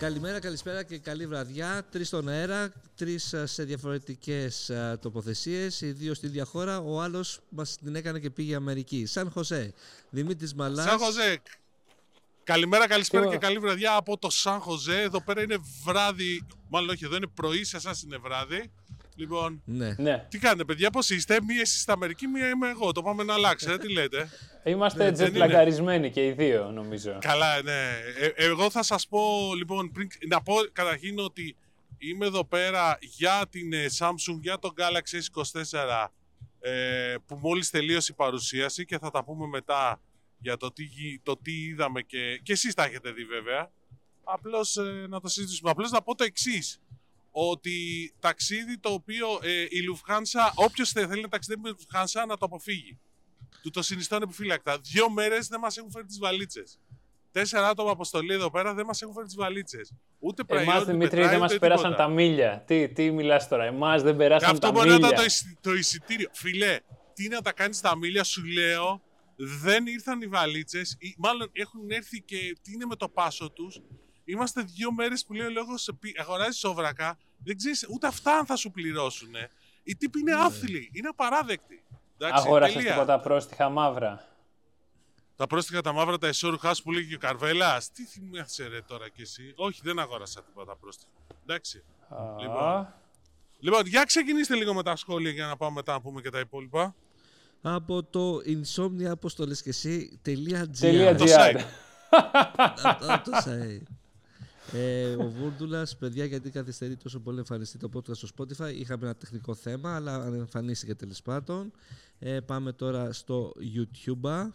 Καλημέρα, καλησπέρα και καλή βραδιά. 3 στον αέρα, 3 σε διαφορετικές τοποθεσίες, οι 2 στη ίδια χώρα. Ο άλλος μας την έκανε και πήγε Αμερική. Σαν Χωσέ, Δημήτρης Μαλάς. Σαν Χωσέ. Καλημέρα, καλησπέρα και καλή βραδιά από το Σαν Χωσέ. Εδώ πέρα είναι βράδυ, μάλλον όχι, εδώ είναι πρωί, σε εσάς είναι βράδυ. Λοιπόν, ναι. Τι κάνετε παιδιά, πώς είστε? Μία εσείς στην Αμερική, μία είμαι εγώ. Το πάμε να αλλάξει, τι λέτε? Είμαστε τζετλαγκαρισμένοι και οι δύο, νομίζω. Καλά, ναι. Εγώ θα σας πω, λοιπόν, να πω καταρχήν ότι είμαι εδώ πέρα για την Samsung, για τον Galaxy S24, που μόλις τελείωσε η παρουσίαση και θα τα πούμε μετά για το τι είδαμε και εσείς τα έχετε δει βέβαια. Απλώς να το συζητήσουμε. Απλώς να πω το εξής. Ότι ταξίδι το οποίο η Lufthansa, όποιος θέλει να ταξιδεύει με τη Lufthansa, να το αποφύγει. Του το συνιστώ επιφύλακτα. 2 μέρες δεν μας έχουν φέρει τις βαλίτσες. 4 άτομα αποστολή εδώ πέρα δεν μας έχουν φέρει τις βαλίτσες. Ούτε εμάς, Δημήτρη, δεν μας πέρασαν τα μίλια. Τι μιλάς τώρα, εμάς δεν περάσαν τα μίλια. Αυτό μπορεί να ήταν το εισιτήριο. Φιλέ, τι να τα κάνεις τα μίλια, σου λέω. Δεν ήρθαν οι βαλίτσες, μάλλον έχουν έρθει και τι είναι με το πάσο τους. Είμαστε 2 μέρες που λέει ο λόγος, αγοράζεις σόβρακα, δεν ξέρεις ούτε αυτά αν θα σου πληρώσουνε. Οι τύποι είναι άθλοι, είναι απαράδεκτοι. Αγόρασες τίποτα πρόστιχα μαύρα? Τα πρόστιχα τα μαύρα, τα εσώρουχά που λέγει και ο Καρβέλας. Τι θυμάσαι ρε τώρα κι εσύ? Όχι, δεν αγόρασα τίποτα πρόστιχα. Εντάξει. Λοιπόν, για ξεκινήστε λίγο με τα σχόλια για να πάμε μετά να πούμε και τα υπόλοιπα. Από το insomnia, όπως το λες και εσύ, .gr. Ο Βούρντουλας, παιδιά, γιατί καθυστερεί τόσο πολύ να εμφανιστεί το podcast στο Spotify. Είχαμε ένα τεχνικό θέμα, αλλά εμφανίστηκε τέλος πάντων. Πάμε τώρα στο YouTube.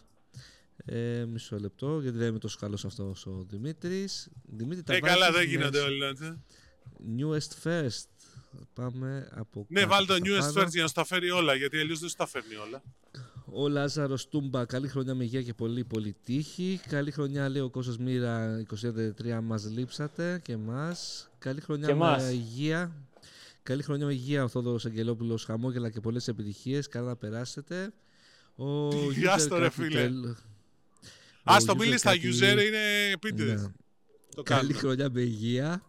Μισό λεπτό, γιατί δεν είμαι τόσο καλός αυτός ο Δημήτρης. Καλά, δεν γίνονται όλοι. Newest first. Πάμε από ναι, βάλει το newest first για να στα φέρει όλα, γιατί αλλιώς δεν στα φέρνει όλα. Ο Λάζαρος Τούμπα, καλή χρονιά με υγεία και πολύ πολύ τύχη. Καλή χρονιά, λέει ο Κώστας Μοίρα 2023, μας λείψατε και εμάς. Καλή χρονιά με υγεία. Καλή χρονιά με υγεία, ο Θόδωρος Αγγελόπουλος, χαμόγελα και πολλές επιτυχίες. Καλά να περάσετε. Γεια στο ρε φίλε. Ας το μίλησε στα user, είναι επίτηδες. Ναι. Καλή χρονιά με υγεία.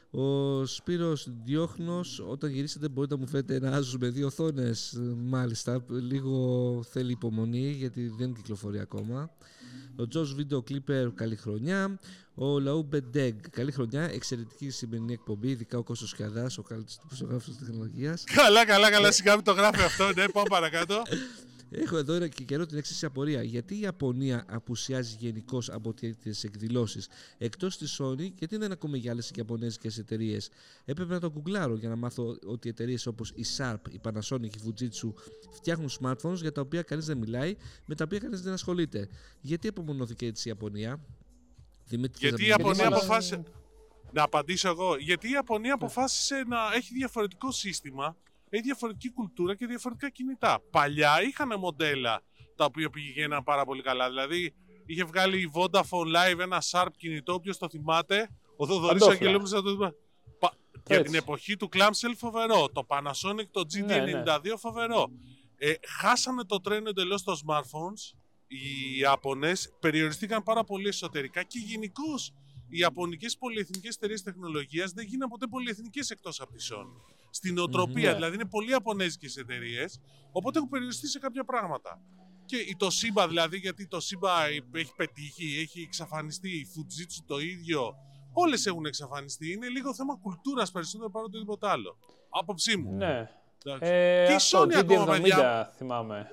Ο Σπύρος Διόχνος, όταν γυρίσετε μπορείτε να μου φέρετε ένα Asus με 2 οθόνες. Μάλιστα, λίγο θέλει υπομονή γιατί δεν κυκλοφορεί ακόμα. Ο Τζος Βίντεο Κλίπερ, καλή χρονιά. Ο Λαού Μπεντέγκ, καλή χρονιά. Εξαιρετική σημερινή εκπομπή, ειδικά ο Κώστος Κιαδάς, ο καλύτερος τυποσογράφος της τεχνολογίας. Καλά, σιγά μην το γράφει αυτό, ναι, πάμε παρακάτω. Έχω εδώ και καιρό την εξής απορία. Γιατί η Ιαπωνία απουσιάζει γενικώς από τις εκδηλώσεις? Εκτός της Sony, γιατί δεν ακούμε για άλλες ιαπωνέζικες εταιρείες? Έπρεπε να το γκουγκλάρω για να μάθω ότι εταιρείες όπως η Sharp, η Panasonic, η Fujitsu φτιάχνουν smartphones για τα οποία κανείς δεν μιλάει, με τα οποία κανείς δεν ασχολείται. Γιατί απομονώθηκε έτσι η Ιαπωνία? Γιατί η Ιαπωνία αποφάσισε. Να απαντήσω εγώ. Γιατί η Ιαπωνία αποφάσισε να έχει διαφορετικό σύστημα. Έχει διαφορετική κουλτούρα και διαφορετικά κινητά. Παλιά είχαν μοντέλα τα οποία πηγαίναν πάρα πολύ καλά. Δηλαδή είχε βγάλει η Vodafone Live ένα Sharp κινητό, όποιος το θυμάται. Ο Θοδωρής Αγγελόπουλος θα το θυμάται. Για την εποχή του Clamshell φοβερό. Το Panasonic, το GD92 φοβερό. Χάσανε το τρένο εντελώς των smartphones. Οι Ιάπωνες περιοριστήκαν πάρα πολύ εσωτερικά και γενικώς οι ιαπωνικές πολυεθνικές εταιρείες τεχνολογίας δεν γίναν ποτέ πολυεθνικές εκτός από τη Sony. Στην οτροπία, δηλαδή είναι πολύ ιαπωνέζικες εταιρείες, οπότε έχουν περιοριστεί σε κάποια πράγματα. Και η Toshiba δηλαδή, γιατί η Toshiba έχει πετύχει, έχει εξαφανιστεί, η Fujitsu το ίδιο, όλες έχουν εξαφανιστεί. Είναι λίγο θέμα κουλτούρας περισσότερο παρά οτιδήποτε άλλο. Άποψή μου. Ναι. Και η Sony ακόμα, παιδιά. Θυμάμαι.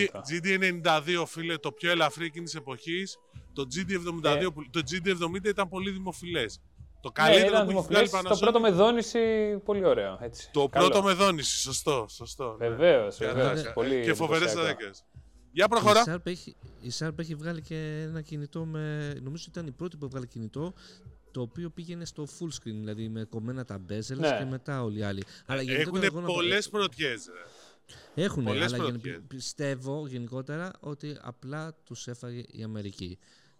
GD92, φίλε, το πιο ελαφρύ εκείνης της εποχής. Το GD72, το GD70 ήταν πολύ δημοφιλές. Το καλύτερο που έχει βγάλει Panasonic. Το πρώτο με δόνηση, πολύ ωραίο. Έτσι. Το πρώτο με δόνηση, σωστό. Βεβαίως. Και φοβερές αδέκες. Για προχωρά. Η Sharp έχει βγάλει και ένα κινητό με. Νομίζω ήταν η πρώτη που έβγαλε κινητό, το οποίο πήγαινε στο full screen, δηλαδή με κομμένα τα bezels και μετά όλοι οι άλλοι. Έχουν πολλές πρωτιές. Έχουν, αλλά πιστεύω γενικότερα ότι απλά τους έφαγε η Αμερική.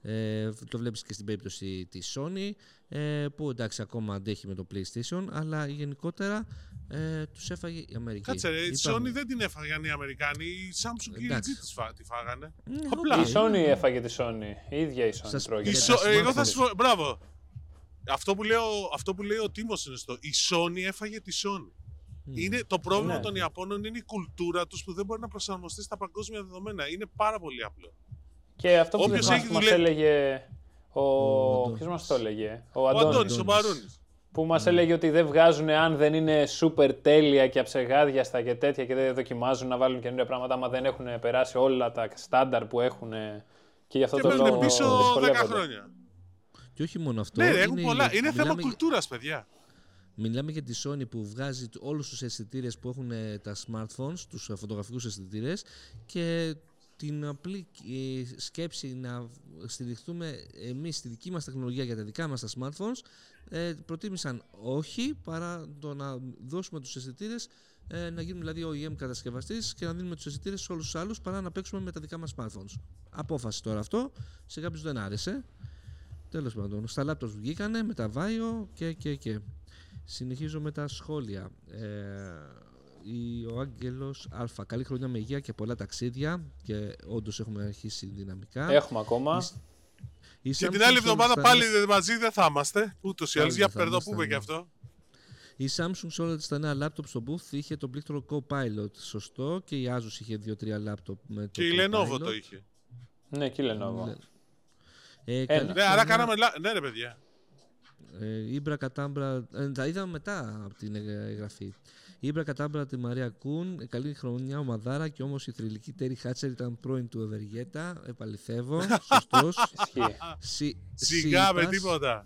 Το βλέπεις και στην περίπτωση της Sony, που εντάξει ακόμα αντέχει με το PlayStation, αλλά γενικότερα τους έφαγε η Αμερική. Κάτσε ρε, η Sony δεν την έφαγαν οι Αμερικάνοι, η Samsung και η LG τη φάγανε. Η Sony έφαγε τη Sony, η ίδια η Sony τρώγεται. Εγώ θα σου πω, μπράβο. αυτό που λέει ο Τίμος είναι στο. Η Sony έφαγε τη Sony. Το πρόβλημα των Ιαπώνων είναι η κουλτούρα τους που δεν μπορεί να προσαρμοστεί στα παγκόσμια δεδομένα. Είναι πάρα πολύ απλό. Και αυτό που μας έλεγε ποιος μας το έλεγε? Ο Αντώνης, ο Μαρούνης. Που μας έλεγε ότι δεν βγάζουν αν δεν είναι σούπερ τέλεια και αψεγάδιαστα και τέτοια και δεν δοκιμάζουν να βάλουν καινούργια πράγματα άμα δεν έχουν περάσει όλα τα στάνταρ που έχουν και γι' αυτό το λόγο πίσω 10 χρόνια. Και όχι μόνο αυτό. Ναι, έχουν πολλά. Είναι θέμα κουλτούρας, παιδιά. Μιλάμε για τη Sony που βγάζει όλους τους αισθητήρες που έχουν τα smartphones, τους φωτογραφικούς αισθητήρες και την απλή σκέψη να στηριχτούμε εμείς στη δική μας τεχνολογία για τα δικά μας τα smartphones, προτίμησαν όχι παρά το να δώσουμε τους αισθητήρες, να γίνουμε δηλαδή OEM κατασκευαστής και να δίνουμε τους αισθητήρες σε όλους τους άλλους παρά να παίξουμε με τα δικά μας smartphones. Απόφαση τώρα αυτό, σε κάποιους δεν άρεσε. Τέλος πάντων, στα laptops βγήκανε με τα Vaio και. Συνεχίζω με τα σχόλια. Ο Άγγελος Α. Καλή χρονιά με υγεία και πολλά ταξίδια. Και όντως έχουμε αρχίσει δυναμικά. Έχουμε ακόμα. Και την άλλη εβδομάδα πάλι μαζί δεν θα είμαστε. Ούτως ή άλλως. Για να το πούμε και αυτό. Η Samsung σε όλα τα νέα laptop στο booth είχε τον πλήκτρο Copilot. Σωστό. Και η Asus είχε 2-3 laptop με το και η Lenovo το είχε. Ναι, και η Lenovo. Ναι, άρα κάναμε. Ναι, ρε παιδιά. Ήμπρα Κατάμπρα, τα είδαμε μετά από την εγγραφή. Ήμπρα Κατάμπρα τη Μαρία Κούν, καλή χρονιά ομαδάρα και όμως η θρυλική Τέρι Χάτσερ ήταν πρώην του Ευεργέτα. Επαληθεύω, σωστός. Σιγά με τίποτα.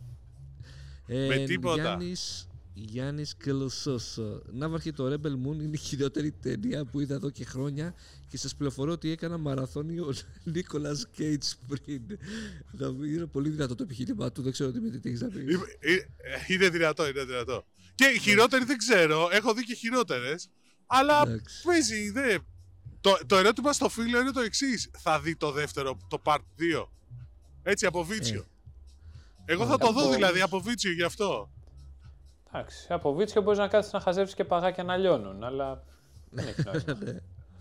Με τίποτα. Γιάννης Κελοσόσο. Ναύαρχε, το Rebel Moon είναι η χειρότερη ταινία που είδα εδώ και χρόνια και σας πληροφορώ ότι έκανα μαραθώνιο ο Νίκολας Κέιτς πριν. Είναι πολύ δυνατό το επιχείρημά του, δεν ξέρω τι έχεις να πεις. Είναι δυνατό. Και η χειρότερη δεν ξέρω, έχω δει και χειρότερες, αλλά παίζει, το ερώτημα στο φίλο είναι το εξής. Θα δει το δεύτερο, το part 2, έτσι από βίτσιο. Εγώ θα το δω δηλαδή από βίτσιο γι' αυτό. Εντάξει, από βίτσιο μπορείς να κάτσεις να χαζεύεις και παγάκια να λιώνουν, αλλά δεν έχει νόημα.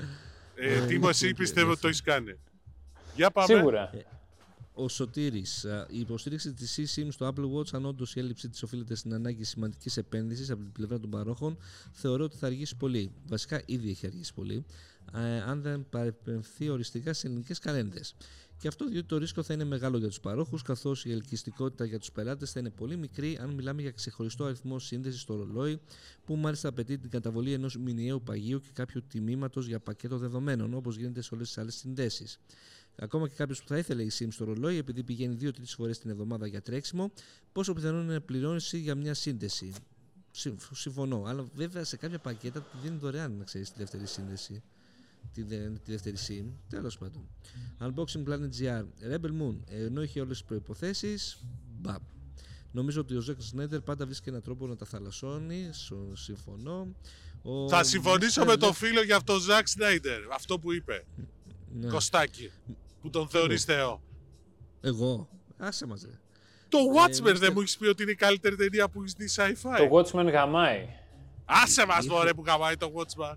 Τίμω, εσύ πιστεύω ότι το έχεις κάνει. Για πάμε. Σίγουρα. Ο Σωτήρης, η υποστήριξη της eSIM στο Apple Watch, αν όντως η έλλειψη της οφείλεται στην ανάγκη σημαντικής επένδυσης από την πλευρά των παρόχων, θεωρώ ότι θα αργήσει πολύ. Βασικά, ήδη έχει αργήσει πολύ, αν δεν παρεπεμφθεί οριστικά σε ελληνικές καλένδες. Και αυτό διότι το ρίσκο θα είναι μεγάλο για τους παρόχους, καθώς η ελκυστικότητα για τους πελάτες θα είναι πολύ μικρή αν μιλάμε για ξεχωριστό αριθμό σύνδεσης στο ρολόι, που μάλιστα απαιτεί την καταβολή ενός μηνιαίου παγίου και κάποιου τιμήματος για πακέτο δεδομένων, όπως γίνεται σε όλες τις άλλες συνδέσεις. Ακόμα και κάποιος που θα ήθελε η SIM στο ρολόι, επειδή πηγαίνει 2-3 φορές την εβδομάδα για τρέξιμο, πόσο πιθανό είναι να πληρώσει για μια σύνδεση. Συμφωνώ, αλλά βέβαια σε κάποια πακέτα τη δίνει δωρεάν, να ξέρεις, τη δεύτερη σύνδεση. Τη δεύτερη SIM, τέλος πάντων. Unboxing Planet GR, Rebel Moon, ενώ είχε όλες τις προϋποθέσεις, μπαμ. Νομίζω ότι ο Zack Snyder πάντα βρίσκει έναν τρόπο να τα θαλασσώνει, συμφωνώ. Θα συμφωνήσω με τον φίλο για αυτό Zack Snyder, αυτό που είπε. Ναι. Κωστάκι, που τον θεωρείς Θεό. Εγώ, άσε μας. Το Watchmen δεν μου έχεις πει ότι είναι η καλύτερη ταινία που έχεις δει sci-fi? Το Watchmen γαμάει. Άσε μας μωρέ που γαμάει το Watchmen.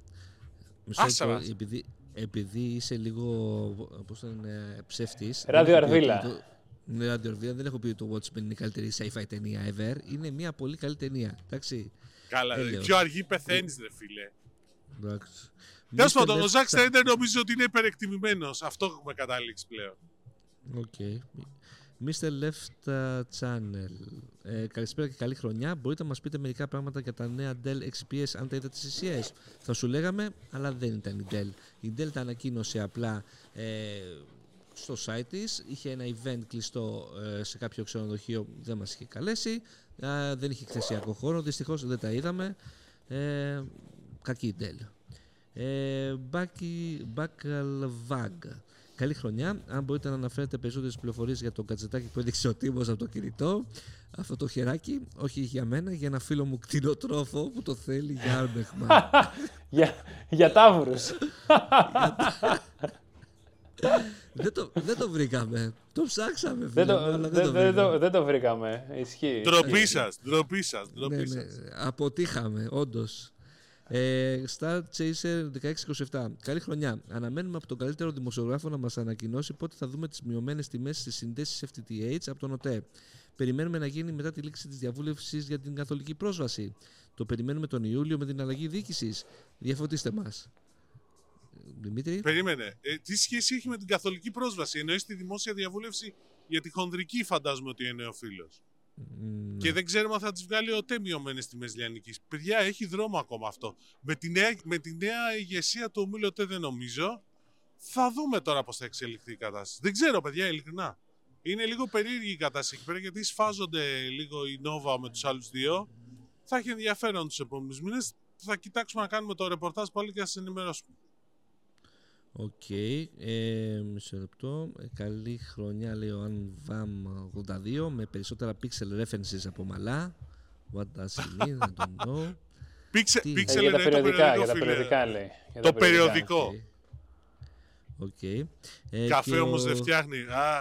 Άσε μας. Επειδή είσαι λίγο, πώς το λένε, ψεύτης. Ραδιοαρβίλα. Ναι, ραδιοαρβίλα. Δεν έχω πει ότι το Watchmen είναι η καλύτερη sci-fi ταινία ever. Είναι μια πολύ καλή ταινία. Εντάξει. Καλά, πιο αργή πεθαίνεις ρε φίλε. Εντάξει. Τέλος πάντων, ο Zack Snyder νομίζω ότι είναι υπερεκτιμημένος. Αυτό έχουμε καταλήξει πλέον. Οκ. Mr. Left Channel. Καλησπέρα και καλή χρονιά. Μπορείτε να μας πείτε μερικά πράγματα για τα νέα Dell XPS, αν τα είδατε στις CES? Θα σου λέγαμε, αλλά δεν ήταν η Dell. Η Dell τα ανακοίνωσε απλά στο site της. Είχε ένα event κλειστό σε κάποιο ξενοδοχείο, δεν μας είχε καλέσει. Δεν είχε εκθεσιακό χώρο, δυστυχώς δεν τα είδαμε. Κακή Dell. Bacalvag. Καλή χρονιά. Αν μπορείτε να αναφέρετε περισσότερες πληροφορίες για το κατσετάκι που έδειξε ο Τίμος από το κινητό, αυτό το χεράκι, όχι για μένα, για ένα φίλο μου κτηνοτρόφο που το θέλει για άρμεγμα. Για τάβρους. Δεν το βρήκαμε. Το ψάξαμε. Δεν το βρήκαμε. Ισχύει. Ντροπή σας. Αποτύχαμε, όντως. Star Chaser 1627. Καλή χρονιά. Αναμένουμε από τον καλύτερο δημοσιογράφο να μας ανακοινώσει πότε θα δούμε τις μειωμένες τιμές στις συνδέσεις FTTH από τον ΟΤΕ. περιμένουμε να γίνει μετά τη λήξη της διαβούλευσης για την καθολική πρόσβαση. Το περιμένουμε τον Ιούλιο με την αλλαγή διοίκησης. Διαφωτίστε μας. Δημήτρη. Περίμενε. Τι σχέση έχει με την καθολική πρόσβαση? Εννοείς τη δημόσια διαβούλευση για τη χονδρική, φαντάζομαι ότι είναι ο φίλος. Και δεν ξέρουμε αν θα τις βγάλει ο ΤΕ μειωμένες τιμές λιανικής. Παιδιά, έχει δρόμο ακόμα αυτό. Με τη νέα ηγεσία του ομίλου ΤΕ δεν νομίζω. Θα δούμε τώρα πώς θα εξελιχθεί η κατάσταση. Δεν ξέρω, παιδιά, ειλικρινά. Είναι λίγο περίεργη η κατάσταση εκεί πέρα, γιατί σφάζονται λίγο η Νόβα με τους άλλους δύο. Θα έχει ενδιαφέρον τους επόμενους μήνες. Θα κοιτάξουμε να κάνουμε το ρεπορτάζ πάλι και να σας ενημερώσουμε. Οκ, μισό λεπτό. Καλή χρονιά, λέει ο Anvam 82, με περισσότερα pixel references από μαλά. What does it mean? I don't know. Pixel για τα περιοδικά, λέει. Το περιοδικό. Okay. Καφέ όμως δεν φτιάχνει.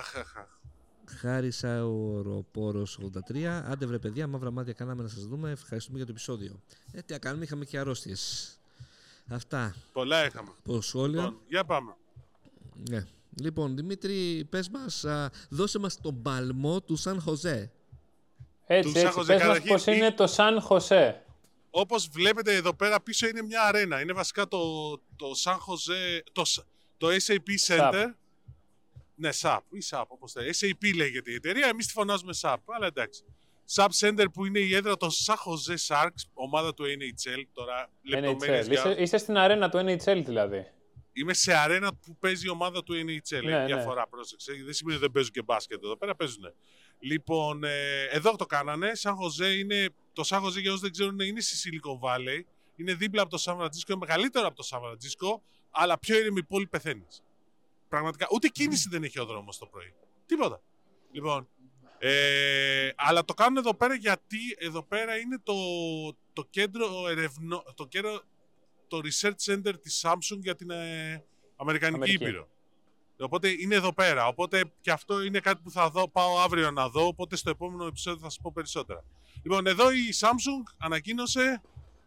Χάρισα ο Ροπόρος 83. Άντε βρε παιδιά, μαύρα μάτια κάναμε να σας δούμε. Ευχαριστούμε για το επεισόδιο. Τι να κάνουμε, είχαμε και αρρώστιες. Αυτά. Πολλά είχαμε. Σχόλια. Λοιπόν, για πάμε. Ναι. Λοιπόν, Δημήτρη, πες μας, δώσε μας τον παλμό του Σαν Χοζέ. Έτσι, πες μας πώς είναι το Σαν Χοζέ. Όπως βλέπετε εδώ πέρα πίσω είναι μια αρένα. Είναι βασικά το Σαν Χοζέ, το SAP Center. Ναι, SAP ή SAP, όπως θέλει. SAP λέγεται η εταιρεία, εμείς τη φωνάζουμε SAP, αλλά εντάξει. SAP Center που είναι η έδρα των San Jose Sharks, ομάδα του NHL. Τώρα, Είστε στην αρένα του NHL δηλαδή. Είμαι σε αρένα που παίζει η ομάδα του NHL. Ναι, διαφορά, πρόσεξε. Δεν σημαίνει ότι δεν παίζουν και μπάσκετ εδώ πέρα, παίζουν. Λοιπόν, εδώ το κάνανε. San Jose είναι, το San Jose, για όσους δεν ξέρουν, είναι στη Silicon Valley. Είναι δίπλα από το San Francisco, είναι μεγαλύτερο από το San Francisco, αλλά πιο ήρεμη πόλη πεθαίνεις. Πραγματικά, ούτε κίνηση δεν έχει ο δρόμος το πρωί. Τίποτα. Λοιπόν, αλλά το κάνουν εδώ πέρα γιατί εδώ πέρα είναι το κέντρο το research center της Samsung για την Αμερικανική Ήπειρο. Οπότε είναι εδώ πέρα. Οπότε και αυτό είναι κάτι που θα πάω αύριο να δω. Οπότε στο επόμενο επεισόδιο θα σας πω περισσότερα. Λοιπόν, εδώ η Samsung ανακοίνωσε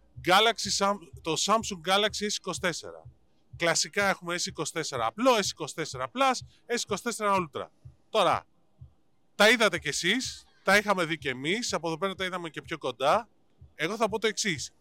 το Samsung Galaxy S24. Κλασικά έχουμε S24 απλό, S24 Plus, S24 Ultra. Τώρα, τα είδατε κι εσείς, τα είχαμε δει κι εμείς, από εδώ πέρα τα είδαμε και πιο κοντά. Εγώ θα πω το εξής,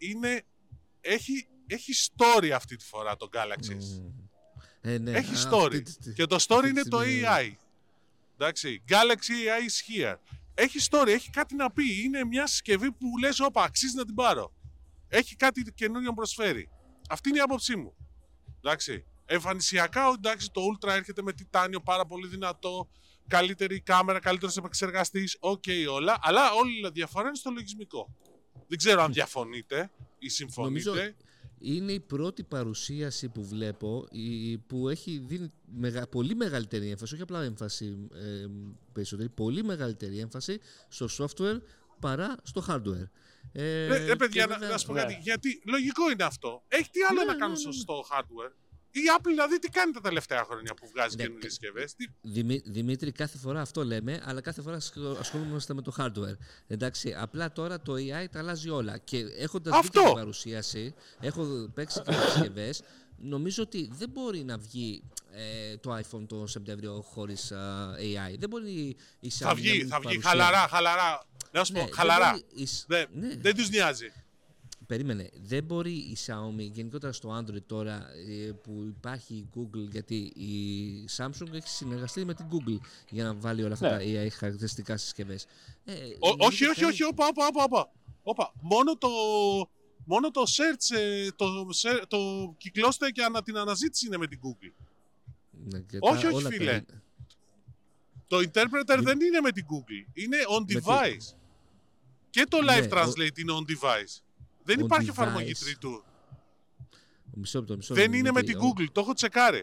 έχει story αυτή τη φορά το Galaxy S. Ναι, έχει story. Και το story είναι το AI. Εντάξει, Galaxy AI is here. Έχει story, έχει κάτι να πει. Είναι μια συσκευή που λες, όπα, αξίζει να την πάρω. Έχει κάτι καινούριο να προσφέρει. Αυτή είναι η άποψή μου. Εντάξει. Εμφανισιακά, εντάξει, το Ultra έρχεται με τιτάνιο, πάρα πολύ δυνατό, καλύτερη κάμερα, καλύτερος επεξεργαστής, όλα. Αλλά όλη η διαφορά είναι στο λογισμικό. Δεν ξέρω αν διαφωνείτε ή συμφωνείτε. Νομίζω είναι η πρώτη παρουσίαση που βλέπω που έχει δίνει πολύ μεγαλύτερη έμφαση, όχι απλά έμφαση περισσότερη, πολύ μεγαλύτερη έμφαση στο software παρά στο hardware. Παιδιά, να σου πω κάτι, γιατί λογικό είναι αυτό. Έχει τι άλλο να κάνουν στο hardware. Η Apple δηλαδή τι κάνει τα τελευταία χρόνια που βγάζει καινούργιες συσκευές. Δημήτρη, κάθε φορά αυτό λέμε, αλλά κάθε φορά ασχολούμαστε με το hardware. Εντάξει, απλά τώρα το AI τα αλλάζει όλα. Και έχοντας δει και την παρουσίαση, έχω παίξει και τις συσκευές, νομίζω ότι δεν μπορεί να βγει το iPhone το Σεπτέμβριο χωρίς AI. Δεν μπορεί η Xiaomi θα βγει χαλαρά. Να σου πω, χαλαρά. Δεν τους νοιάζει. Περίμενε, δεν μπορεί η Xiaomi, γενικότερα στο Android τώρα που υπάρχει η Google, γιατί η Samsung έχει συνεργαστεί με την Google για να βάλει όλα αυτά τα AI χαρακτηριστικά συσκευές. Όχι, όπα. Μόνο το search, το κυκλώστε και την αναζήτηση είναι με την Google. Όχι φίλε. Το interpreter δεν είναι με την Google, είναι on device. Και το live translate είναι on device. Δεν υπάρχει εφαρμογή τρίτου. Δεν είναι με την Google, το έχω τσεκάρει.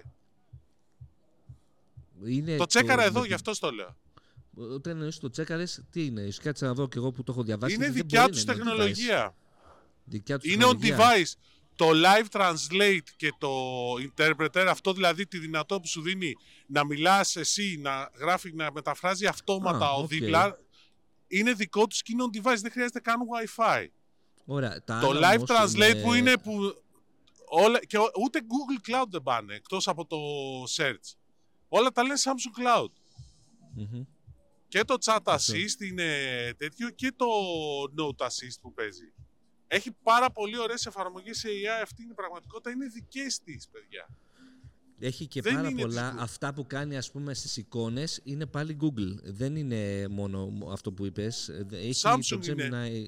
Το τσέκαρα εδώ, γι' αυτό το λέω. Όταν εννοείς το τσέκαρες, τι είναι, κάτσε να δω και εγώ που το έχω διαβάσει. Είναι δικιά τους τεχνολογία. Είναι on device. Το live translate και το interpreter, αυτό δηλαδή τη δυνατότητα που σου δίνει να μιλάς εσύ, να μεταφράζει αυτόματα ο δίπλα, είναι δικό τους και είναι on device, δεν χρειάζεται καν Wi-Fi. Ωραία, το live translate που είναι που και ούτε Google Cloud δεν πάνε εκτός από το search. Όλα τα λένε Samsung Cloud. Και το Chat Assist είναι τέτοιο και το Note Assist που παίζει. Έχει πάρα πολύ ωραίες εφαρμογές σε AI, αυτή είναι η πραγματικότητα, είναι δικές της, παιδιά. Έχει και πάρα πολλά. Αυτά που κάνει, ας πούμε, στις εικόνες είναι πάλι Google. Δεν είναι μόνο αυτό που είπες. Έχει Samsung το Gemini.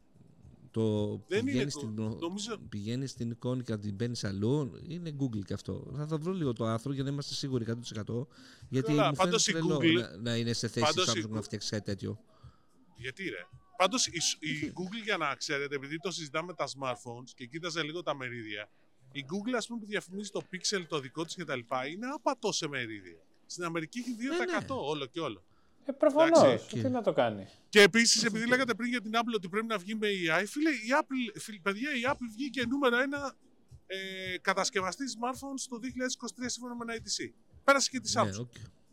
Πηγαίνει στην εικόνα και την παίρνει αλλού. Είναι Google και αυτό. Θα βρω λίγο το άρθρο για να είμαστε σίγουροι 100%. Γιατί μου φαίνεται τρελό να είναι σε θέση Samsung να φτιάξει κάτι τέτοιο. Γιατί ρε. Πάντως η Google, για να ξέρετε, επειδή το συζητάμε τα smartphones και κοίταζε λίγο τα μερίδια, η Google, ας πούμε, που διαφημίζει το Pixel, το δικό της κτλ., είναι άπατο σε μερίδια. Στην Αμερική έχει 2% όλο και όλο. Προφανώς. Τι να το κάνει. Και επίσης, επειδή λέγατε πριν για την Apple ότι πρέπει να βγει με AI, παιδιά, η Apple βγήκε νούμερο 1 κατασκευαστή smartphones το 2023 σύμφωνα με ένα ITC. Πέρασε και τη Samsung.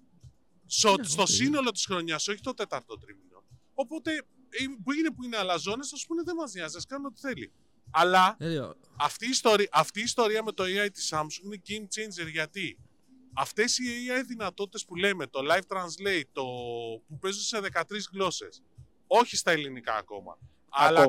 Στο σύνολο της χρονιάς, όχι το τέταρτο τρίμηνο. Οπότε, που είναι αλαζόνες, θα σου πούνε δεν μας νοιάζει, ας κάνουν ό,τι θέλει. Αλλά αυτή η ιστορία με το AI της Samsung είναι game changer, γιατί αυτές οι AI δυνατότητες που λέμε, το Live Translate, που παίζουν σε 13 γλώσσες, όχι στα ελληνικά ακόμα, αλλά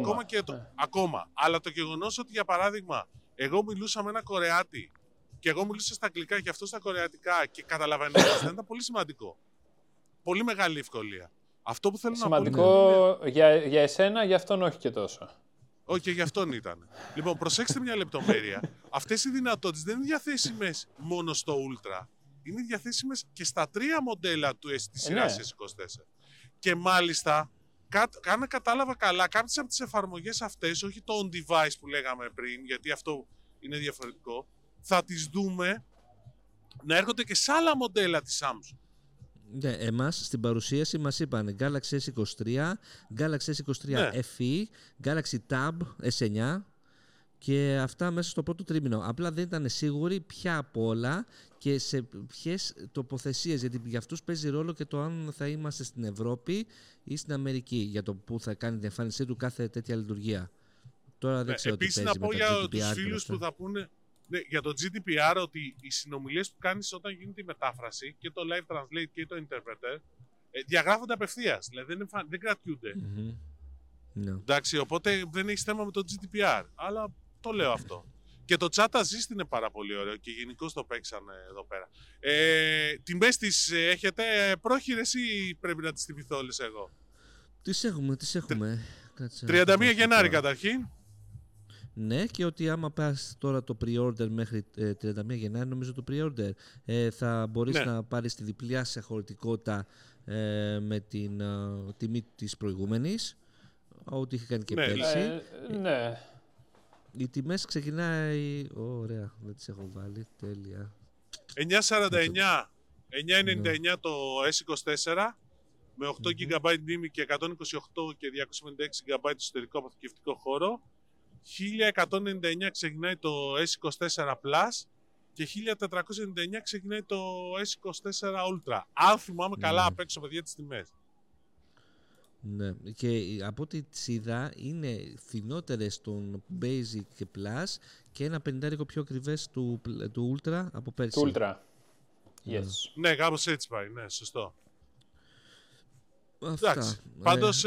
αλλά το γεγονός ότι, για παράδειγμα, εγώ μιλούσα με ένα Κορεάτη και εγώ μιλούσα στα αγγλικά και αυτό στα κορεατικά και καταλαβαίνονταν, ήταν πολύ σημαντικό. Πολύ μεγάλη ευκολία. Αυτό που θέλω σημαντικό να πω για εσένα, για αυτόν όχι και τόσο. Όχι, και γι' αυτόν ήταν. Λοιπόν, προσέξτε μια λεπτομέρεια. Αυτές οι δυνατότητες δεν είναι διαθέσιμες μόνο στο Ultra. Είναι διαθέσιμες και στα 3 μοντέλα της σειράς S24. Και μάλιστα, αν κατάλαβα καλά, κάποιες από τις εφαρμογές αυτές, όχι το on-device που λέγαμε πριν, γιατί αυτό είναι διαφορετικό, θα τις δούμε να έρχονται και σε άλλα μοντέλα της Samsung. Ναι, εμάς στην παρουσίαση μας είπαν Galaxy S23, Galaxy S23 FE, Galaxy Tab S9 και αυτά μέσα στο πρώτο τρίμηνο. Απλά δεν ήταν σίγουροι ποια από όλα και σε ποιες τοποθεσίες, γιατί για αυτούς παίζει ρόλο και το αν θα είμαστε στην Ευρώπη ή στην Αμερική, για το που θα κάνει την εμφάνισή του κάθε τέτοια λειτουργία. Τώρα δεν ξέρω τι παίζει. Επίσης να πω για τους φίλους που θα πούνε, ναι, για το GDPR, ότι οι συνομιλίες που κάνεις όταν γίνεται η μετάφραση και το Live Translate και το Interpreter διαγράφονται απευθείας, δηλαδή δεν κρατιούνται. No. Εντάξει, οπότε δεν έχει θέμα με το GDPR, αλλά το λέω αυτό. Και το Chat Assist είναι πάρα πολύ ωραίο και γενικώς το παίξανε εδώ πέρα. Τιμές τις έχετε πρόχειρες ή πρέπει να τις θυμηθώ όλες εγώ? Τις έχουμε. 31 Γενάρη καταρχήν. Ναι, και ότι άμα πας τώρα το pre-order μέχρι 31 Γενάρη, νομίζω το pre-order, θα μπορείς να πάρεις τη διπλιά σε χωρητικότητα με την τιμή της προηγούμενης, ό,τι είχε κάνει και πέρσι. Ναι. Οι τιμές ξεκινάει... Ωραία, δεν τις έχω βάλει, τέλεια. 9,49, 9,99 το S24, με 8 GB μνήμη και 128 και 256 GB εσωτερικό αποθηκευτικό χώρο. 1.199 ξεκινάει το S24 Plus και 1.499 ξεκινάει το S24 Ultra. Αν θυμάμαι καλά απ' έξω, παιδιά, τις τιμές. Ναι, και από ό,τι τις είδα είναι φθηνότερες στον Basic και Plus και ένα 50 πιο ακριβές του Ultra από πέρσι. Του Ultra. Yes. Ναι, κάπως έτσι πάει, ναι, σωστό. Αυτά. Εντάξει, πάντως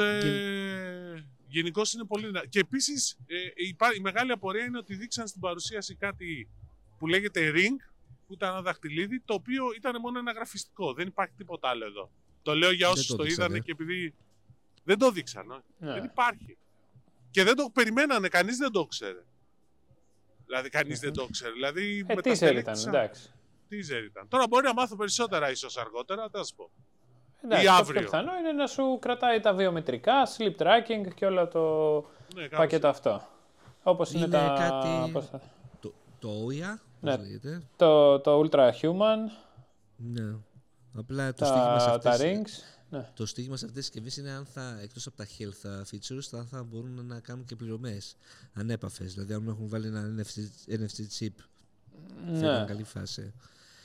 γενικώς είναι πολύ... Και επίσης η μεγάλη απορία είναι ότι δείξαν στην παρουσίαση κάτι που λέγεται Ring, που ήταν ένα δαχτυλίδι, το οποίο ήταν μόνο ένα γραφιστικό. Δεν υπάρχει τίποτα άλλο εδώ. Το λέω για όσους το είδανε και επειδή δεν το δείξαν. Δεν υπάρχει. Και δεν το περιμένανε, κανείς δεν το ξέρε. Δηλαδή κανείς δεν το ξέρε. Δηλαδή, teaser ήταν, εντάξει. Teaser ήταν. Τώρα μπορεί να μάθω περισσότερα ίσως αργότερα, θα σας πω. Εντάξει, το πιο πιθανό είναι να σου κρατάει τα βιομετρικά, sleep tracking και όλο το πακέτο αυτό. Όπως είναι τα... κάτι... Το OIA, πώς λέγεται. Το Ultra Human. Ναι. Απλά το στοίχημα σε αυτές... Τα rings. Ναι. Το στοίχημα σε αυτές τις συσκευές είναι αν θα, εκτός από τα health features, θα μπορούν να κάνουν και πληρωμές ανέπαφες. Δηλαδή αν έχουν βάλει ένα NFC chip, θα ήταν καλή φάση.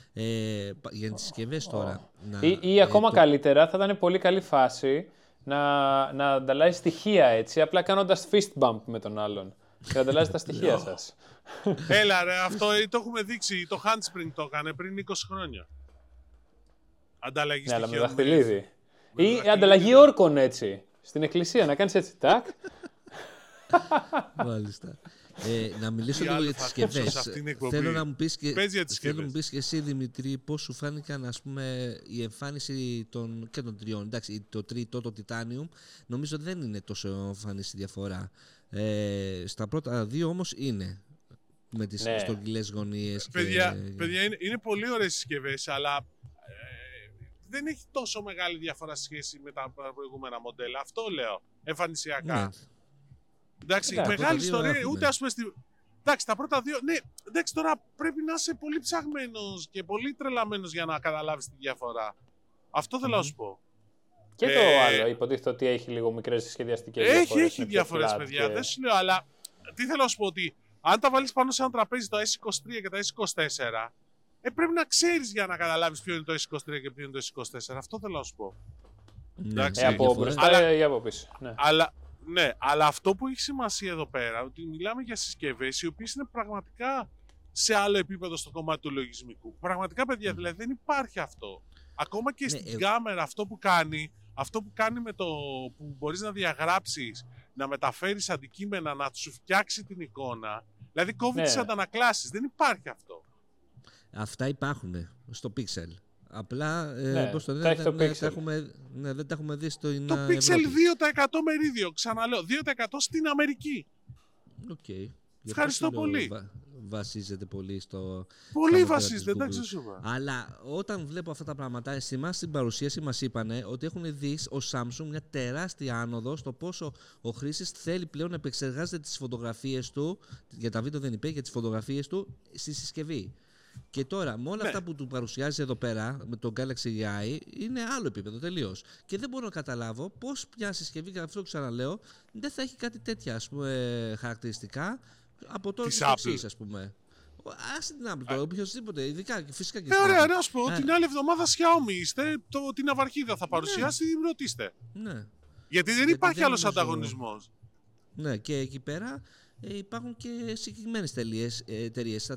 Για τις συσκευές τώρα. Ή ακόμα καλύτερα, θα ήταν πολύ καλή φάση να ανταλλάσσει στοιχεία έτσι, απλά κάνοντας fist bump με τον άλλον. Και να ανταλλάσσει τα στοιχεία σας. Έλα ρε, αυτό το έχουμε δείξει. Το Handspring το έκανε πριν 20 χρόνια. Ανταλλαγή στοιχείων. Ναι, αλλά με δαχτυλίδι. Ή ανταλλαγή όρκων έτσι. Στην εκκλησία να κάνεις έτσι. Τάκ. Μάλιστα. Να μιλήσω λίγο για τις συσκευές. Θέλω να μου πεις και εσύ, Δημητρή, πώς σου φάνηκαν, ας πούμε, η εμφάνιση των τριών. Εντάξει, το τρίτο, το Titanium, νομίζω δεν είναι τόσο εμφανής η διαφορά. Στα πρώτα δύο όμως είναι. Με τις στρογγυλές γωνίες. Παιδιά, είναι πολύ ωραίες συσκευές, αλλά δεν έχει τόσο μεγάλη διαφορά σε σχέση με τα προηγούμενα μοντέλα. Αυτό λέω, εμφανισιακά. Ναι. Εντάξει, μεγάλη ιστορία, ούτε ας πούμε εντάξει, τα πρώτα δύο, ναι, εντάξει, τώρα πρέπει να είσαι πολύ ψαγμένος και πολύ τρελαμένος για να καταλάβεις τη διαφορά. Αυτό θέλω να σου πω. Και το άλλο, υποτίθεται ότι έχει λίγο μικρές σχεδιαστικές διαφορές. Έχει διαφορές, παιδιά, δεν σου λέω, αλλά τι θέλω να σου πω, ότι αν τα βάλεις πάνω σε ένα τραπέζι το S23 και το S24, πρέπει να ξέρεις για να καταλάβεις ποιο είναι το S23 και ποιο είναι το S24. Αυτό θέλω να σου πω. Εντάξει, από μπροστά ή από πίσω. Ναι, αλλά αυτό που έχει σημασία εδώ πέρα, ότι μιλάμε για συσκευές οι οποίες είναι πραγματικά σε άλλο επίπεδο στο κομμάτι του λογισμικού. Πραγματικά, παιδιά, δηλαδή δεν υπάρχει αυτό. Ακόμα και στην κάμερα αυτό που κάνει με το που μπορείς να διαγράψεις, να μεταφέρεις αντικείμενα, να σου φτιάξει την εικόνα, δηλαδή κόβει τις αντανακλάσεις. Δεν υπάρχει αυτό. Αυτά υπάρχουν στο Pixel. Απλά πώς το λένε, δεν τα έχουμε δει στο Το Pixel 2% μερίδιο, ξαναλέω, 2% στην Αμερική. Okay. Ευχαριστώ πολύ. Βασίζεται πολύ στο... Πολύ βασίζεται, εντάξει σου είπα. Αλλά όταν βλέπω αυτά τα πράγματα, εμάς στην παρουσίαση μας είπανε ότι έχουν δει ως Samsung μια τεράστια άνοδο στο πόσο ο χρήστης θέλει πλέον να επεξεργάζεται τις φωτογραφίες του, για τα βίντεο δεν είπε, για τις φωτογραφίες του στη συσκευή. Και τώρα με όλα αυτά που του παρουσιάζει εδώ πέρα με το Galaxy AI είναι άλλο επίπεδο τελείως. Και δεν μπορώ να καταλάβω πώς μια συσκευή, και αυτό ξαναλέω, δεν θα έχει κάτι τέτοια, ας πούμε, χαρακτηριστικά από τώρα και εξής, ας πούμε. Άσε την Apple τώρα, οποιοσδήποτε, ειδικά και φυσικά και ωραία, να σου πω, την άλλη εβδομάδα Xiaomi είστε, την ναυαρχίδα θα παρουσιάσει, ρωτήστε. Ναι. Γιατί δεν υπάρχει άλλος ανταγωνισμός. Ναι, και εκεί πέρα υπάρχουν και συγκεκριμένες εταιρείες.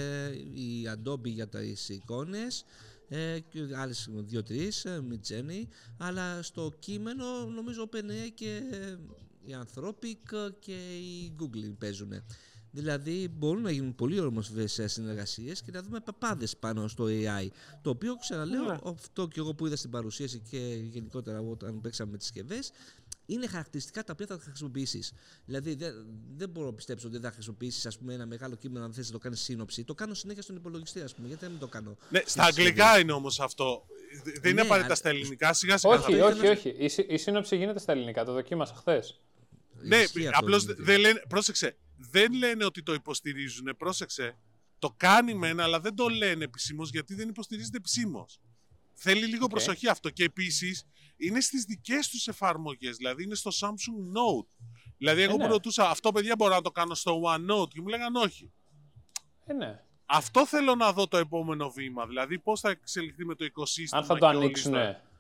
Η Adobe για τις εικόνες και άλλες 2-3, Midjourney, αλλά στο κείμενο νομίζω OpenAI και η Anthropic και η Google παίζουν. Δηλαδή μπορούν να γίνουν πολύ όμορφες συνεργασίες και να δούμε παπάδες πάνω στο AI. Το οποίο ξαναλέω, αυτό και εγώ που είδα στην παρουσίαση και γενικότερα όταν παίξαμε με τις συσκευές, είναι χαρακτηριστικά τα οποία θα χρησιμοποιήσεις. Δηλαδή δεν μπορώ να πιστέψω ότι δεν θα χρησιμοποιήσεις, ας πούμε, ένα μεγάλο κείμενο αν θες να το κάνεις σύνοψη. Το κάνω συνέχεια στον υπολογιστή, ας πούμε. Γιατί να μην το κάνω. Ναι, στα αγγλικά είναι όμως αυτό. Δεν είναι απαραίτητα στα ελληνικά. Σιγά-σιγά. Όχι. Η σύνοψη γίνεται στα ελληνικά. Το δοκίμασα χθες. Ναι, απλώς δεν λένε. Πρόσεξε. Δεν λένε ότι το υποστηρίζουν. Πρόσεξε. Το κάνει μεν, αλλά δεν το λένε επισήμως γιατί δεν υποστηρίζεται επισήμως. Θέλει λίγο προσοχή αυτό. Και επίσης είναι στις δικές τους εφαρμογές. Δηλαδή είναι στο Samsung Note. Δηλαδή εγώ που ρωτούσα, αυτό παιδιά μπορώ να το κάνω στο OneNote και μου λέγανε όχι. Ναι. Αυτό θέλω να δω το επόμενο βήμα. Δηλαδή πώς θα εξελιχθεί με το οικοσύστημα. Αν θα το ανοίξουν.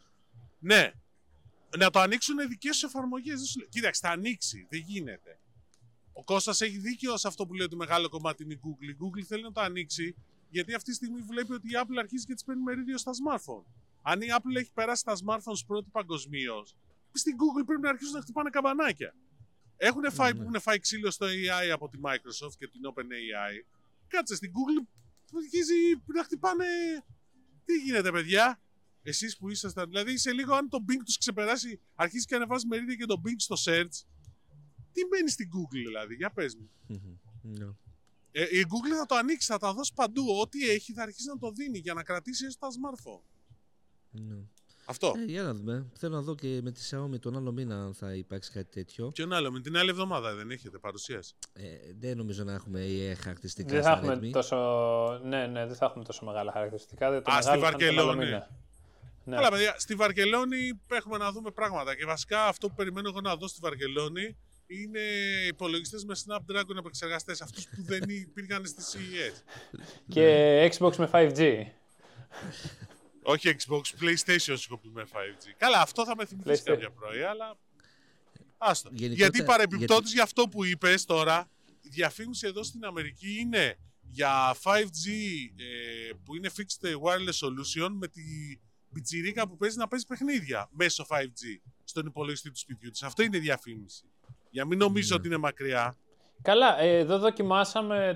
Ναι. Να το ανοίξουν δικές τους εφαρμογές. Κοίταξε, θα ανοίξει. Δεν γίνεται. Ο Κώστας έχει δίκιο σε αυτό που λέει ότι μεγάλο κομμάτι είναι η Google. Η Google θέλει να το ανοίξει γιατί αυτή τη στιγμή βλέπει ότι η Apple αρχίζει και της παίρνει μερίδιο στα smartphone. Αν η Apple έχει περάσει τα smartphones πρώτη παγκοσμίως, στην Google πρέπει να αρχίσουν να χτυπάνε καμπανάκια. Έχουν φάει που έχουν φάει ξύλο στο AI από τη Microsoft και την OpenAI. Κάτσε στην Google αρχίζει να χτυπάνε. Τι γίνεται, παιδιά, εσείς που ήσασταν. Δηλαδή σε λίγο, αν το Bing τους ξεπεράσει, αρχίζει και ανεβάζει μερίδια και το Bing στο search. Τι μένει στην Google, δηλαδή, για πες μου. Η Google θα το ανοίξει, θα τα δώσει παντού. Ό,τι έχει θα αρχίσει να το δίνει για να κρατήσει έστω τα smartphone. Αυτό. Για να δούμε. Θέλω να δω και με τη Xiaomi τον άλλο μήνα αν θα υπάρξει κάτι τέτοιο. Ποιον άλλο, με την άλλη εβδομάδα δεν έχετε παρουσίαση. Δεν νομίζω να έχουμε χαρακτηριστικά. Δεν θα έχουμε τόσο... Ναι, δεν θα έχουμε τόσο μεγάλα χαρακτηριστικά. Στη Βαρκελόνη. Ναι. Καλά, παιδιά, στη Βαρκελόνη έχουμε να δούμε πράγματα. Και βασικά αυτό που περιμένω εγώ να δω στη Βαρκελόνη είναι υπολογιστές με Snapdragon επεξεργαστές. Αυτούς που δεν υπήρχαν στη CES. Και Xbox με 5G. Όχι Xbox, PlayStation σκοπεί με 5G. Καλά, αυτό θα με θυμηθεί κάποια πρωί, αλλά άστο. Γιατί παρεμπιπτόντως για αυτό που είπες τώρα, η διαφήμιση εδώ στην Αμερική είναι για 5G που είναι Fixed Wireless Solution με τη πιτσιρίκα που παίζει να παίζει παιχνίδια μέσω 5G στον υπολογιστή του σπιτιού της. Αυτό είναι η διαφήμιση. Για μην νομίζω ότι είναι μακριά. Καλά, εδώ δοκιμάσαμε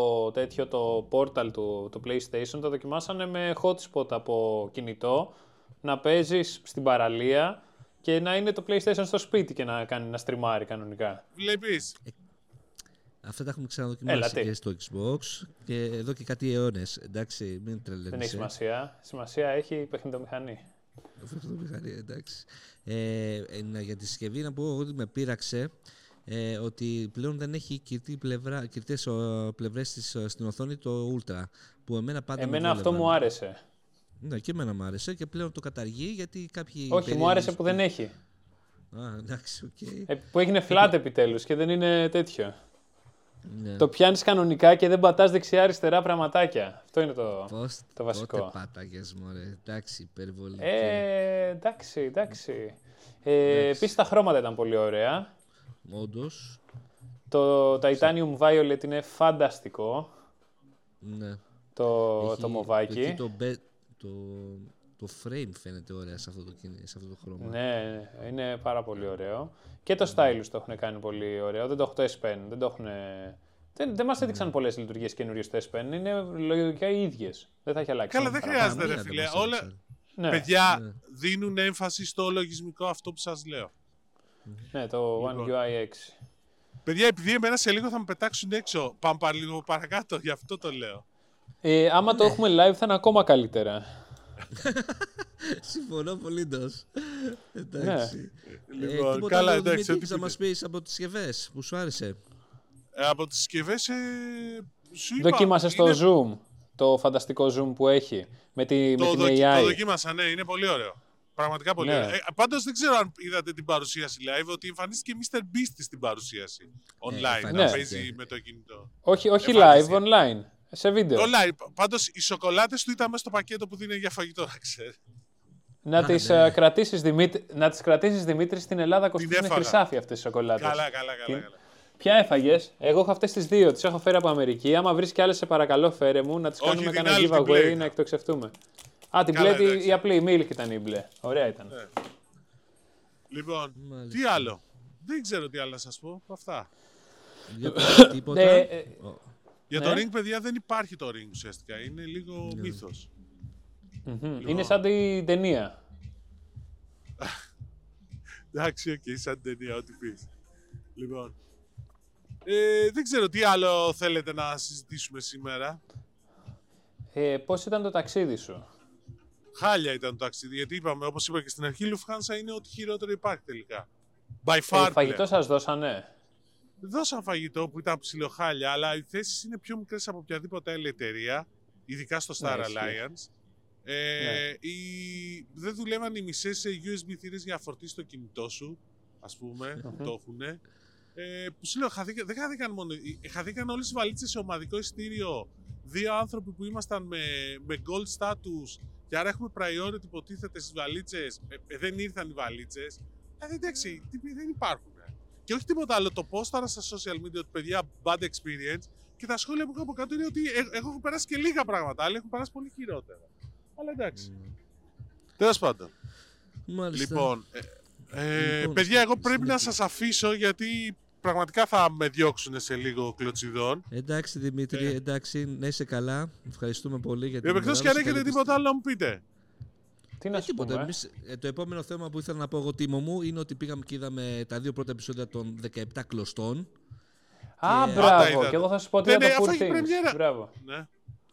το portal του PlayStation, το δοκιμάσανε με hotspot από κινητό, να παίζεις στην παραλία και να είναι το PlayStation στο σπίτι και να στριμάρει κανονικά. Βλέπεις. Αυτά τα έχουμε ξαναδοκιμάσει και στο Xbox και εδώ και κάτι αιώνες. Εντάξει, μην τρελαίνεσαι. Δεν έχει σημασία. Σημασία έχει η παιχνιδομηχανή. Παιχνιδομηχανή, εντάξει. Για τη συσκευή να πω ότι με πείραξε ότι πλέον δεν έχει κυρτές πλευρές στην οθόνη το Ultra. Που εμένα αυτό μου άρεσε. Ναι, και εμένα μου άρεσε και πλέον το καταργεί γιατί κάποιοι. Όχι, μου άρεσε που δεν έχει. Εντάξει, οκ. Που έγινε flat επιτέλους και δεν είναι τέτοιο. Ναι. Το πιάνεις κανονικά και δεν πατάς δεξιά-αριστερά πραγματάκια. Αυτό είναι το βασικό. Πότε πάταγες, μωρέ. Εντάξει, υπερβολή. Εντάξει. Επίσης τα χρώματα ήταν πολύ ωραία. Όντως. Το Titanium Violet είναι φανταστικό. Ναι. Το μοβάκι. Το frame φαίνεται ωραία σε αυτό το χρώμα. Ναι, είναι πάρα πολύ ωραίο. Και το stylus το έχουν κάνει πολύ ωραίο. Δεν το έχω το S Pen. Δεν μας έδειξαν πολλές λειτουργίες καινούριες στο S Pen. Είναι λογικά οι ίδιες. Δεν θα έχει αλλάξει. Καλά, δεν χρειάζεται, ρε φίλε. Παιδιά, δίνουν έμφαση στο λογισμικό αυτό που σας λέω. Ναι, το One UI 6. Παιδιά, επειδή εμένα σε λίγο θα με πετάξουν έξω, πάμε πάλι λίγο παρακάτω, γι' αυτό το λέω. Άμα το έχουμε live θα είναι ακόμα καλύτερα. Συμφωνώ πολύ, Ντος. Εντάξει. Λοιπόν, καλά, εντάξει. Τι θα μας πεις από τις συσκευές που σου άρεσε? Από τις συσκευές σου είπα. Δοκίμασες το Zoom, το φανταστικό Zoom που έχει με την AI. Το δοκίμασα, ναι, είναι πολύ ωραίο. Πραγματικά πολύ ωραίο. Πάντως δεν ξέρω αν είδατε την παρουσίαση live, ότι εμφανίστηκε Mr. Beast στην παρουσίαση online, να παίζει με το κινητό. Όχι live, online. Σε βίντεο. Online. Πάντως οι σοκολάτες του ήταν μέσα στο πακέτο που δίνει για φαγητό, να ξέρει. Να τις κρατήσεις, Δημήτρη, στην Ελλάδα κοστίζουν χρυσάφι αυτές οι σοκολάτες. Καλά. Ποια έφαγες? Εγώ έχω αυτές τις δύο, τις έχω φέρει από Αμερική. Άμα βρεις κι άλλες, σε παρακαλώ, φέρε μου, να τις κάνουμε κανένα giveaway να εκτοξευτούμε. Τι μπλε, η απλή, η Milk ήταν η μπλε. Ωραία ήταν. Ναι. Λοιπόν, τι άλλο? Δεν ξέρω τι άλλο να σας πω από αυτά. Για το Ring, παιδιά, δεν υπάρχει το Ring ουσιαστικά. Είναι λίγο μύθος. Είναι σαν την ταινία. Εντάξει, οκ, σαν την ταινία, ό,τι πεις. Λοιπόν, δεν ξέρω τι άλλο θέλετε να συζητήσουμε σήμερα. Πώς ήταν το ταξίδι σου? Χάλια ήταν το ταξίδι, γιατί είπαμε, όπως είπα και στην αρχή, η Lufthansa είναι ό,τι χειρότερο υπάρχει τελικά. By far. Φαγητό σας δώσανε? Δώσαν φαγητό που ήταν ψιλοχάλια, αλλά οι θέσεις είναι πιο μικρές από οποιαδήποτε άλλη εταιρεία, ειδικά στο Star Alliance. Δεν δουλεύαν οι μισές USB θύρες για να φορτίσεις το κινητό σου, ας πούμε, που το έχουνε. Που σου λέω, δεν χαθήκαν μόνο. Χαθήκαν όλες οι βαλίτσες σε ομαδικό εισιτήριο. Δύο άνθρωποι που ήμασταν με gold status και άρα έχουμε priority υποτίθεται στις βαλίτσες. Δεν ήρθαν οι βαλίτσες. Εντάξει, δεν υπάρχουν. Και όχι τίποτα άλλο. Το post στα social media ότι παιδιά bad experience και τα σχόλια που έχω από κάτω είναι ότι εγώ έχω περάσει και λίγα πράγματα. Άλλοι έχουν περάσει πολύ χειρότερα. Αλλά εντάξει. Τέλος πάντων. Λοιπόν, παιδιά, εγώ πρέπει να σας αφήσω γιατί πραγματικά θα με διώξουν σε λίγο κλωτσιδών. Εντάξει, Δημήτρη, εντάξει, να είσαι καλά. Ευχαριστούμε πολύ για την εκτός και αν έχετε τίποτα άλλο να μου πείτε. Τι να σου πούμε. Το επόμενο θέμα που ήθελα να πω εγώ, Τίμο μου, είναι ότι πήγαμε και είδαμε τα δύο πρώτα επεισόδια των 17 κλωστών. Μπράβο. Και εγώ θα σου πω ότι είναι το Poor Things. Μπράβο. Ναι.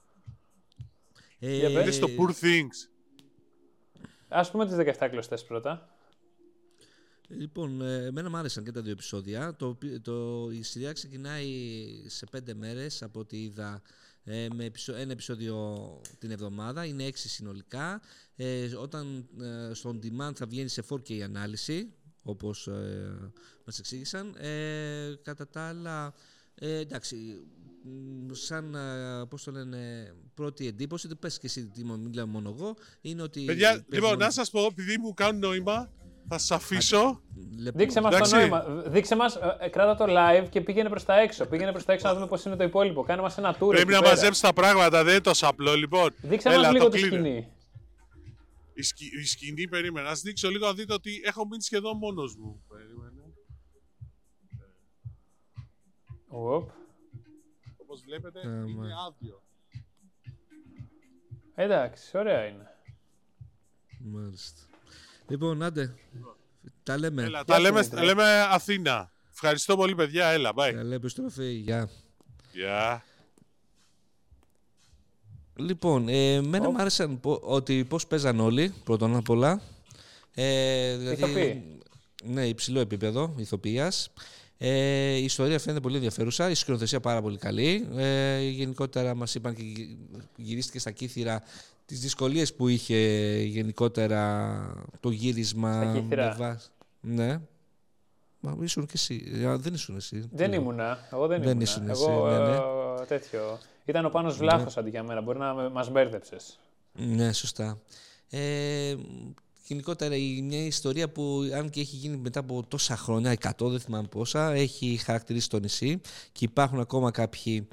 Είδες το Poor Things. Ας πούμε τις 17 κλωστές πρώτα. Λοιπόν, εμένα μου άρεσαν και τα δύο επεισόδια. Η σειρά ξεκινάει σε 5 μέρες από ό,τι είδα, με ένα επεισόδιο την εβδομάδα. Είναι 6 συνολικά. Όταν στον demand θα βγαίνει σε 4K ανάλυση, όπως μας εξήγησαν. Κατά τα άλλα, εντάξει, σαν πώς το λένε, πρώτη εντύπωση, δεν πες και εσύ τι μιλάω μόνο εγώ, είναι ότι... Παιδιά, λοιπόν, να σας πω, επειδή μου κάνουν νόημα, θα σας αφήσω. Δείξε μας το νόημα. Δείξε μας, κράτα το live και πήγαινε προς τα έξω. Πήγαινε προς τα έξω να δούμε πώς είναι το υπόλοιπο. Κάνε μας ένα tour. Πρέπει να μαζέψεις τα πράγματα, δεν είναι τόσο απλό, λοιπόν. Δείξε μας λίγο τη σκηνή. Η σκηνή, περίμενα. Ας δείξω λίγο να δείτε ότι έχω μείνει σχεδόν μόνος μου. Περίμενε. Όπως βλέπετε, είναι άδειο. Εντάξει, ωραία είναι. Μάλιστα. Λοιπόν, άντε. Τα λέμε. Έλα, τα λέμε Αθήνα. Ευχαριστώ πολύ, παιδιά. Έλα, bye. Καλή επιστροφή. Γεια. Γεια. Λοιπόν, εμένα μου άρεσαν ότι πώς παίζαν όλοι, πρώτον απ' όλα. Δηλαδή, ναι, υψηλό επίπεδο ηθοποιίας. Η ιστορία φαίνεται πολύ ενδιαφέρουσα, η σκηνοθεσία πάρα πολύ καλή. Γενικότερα μας είπαν και γυρίστηκε στα κύθυρα τις δυσκολίες που είχε γενικότερα το γύρισμα. Ναι. Μα ήσουν και εσύ. Δεν ήσουν εσύ. Δεν ήμουνα. Εγώ δεν ήμουνα. Ήσουν εσύ, εγώ ναι. Τέτοιο. Ήταν ο Πάνος Βλάχος αντί για μένα. Μπορεί να μας μπέρδεψες. Ναι, σωστά. Γενικότερα μια ιστορία που αν και έχει γίνει μετά από τόσα χρόνια, 100 δεν θυμάμαι πόσα, έχει χαρακτηρίσει το νησί και υπάρχουν ακόμα κάποιοι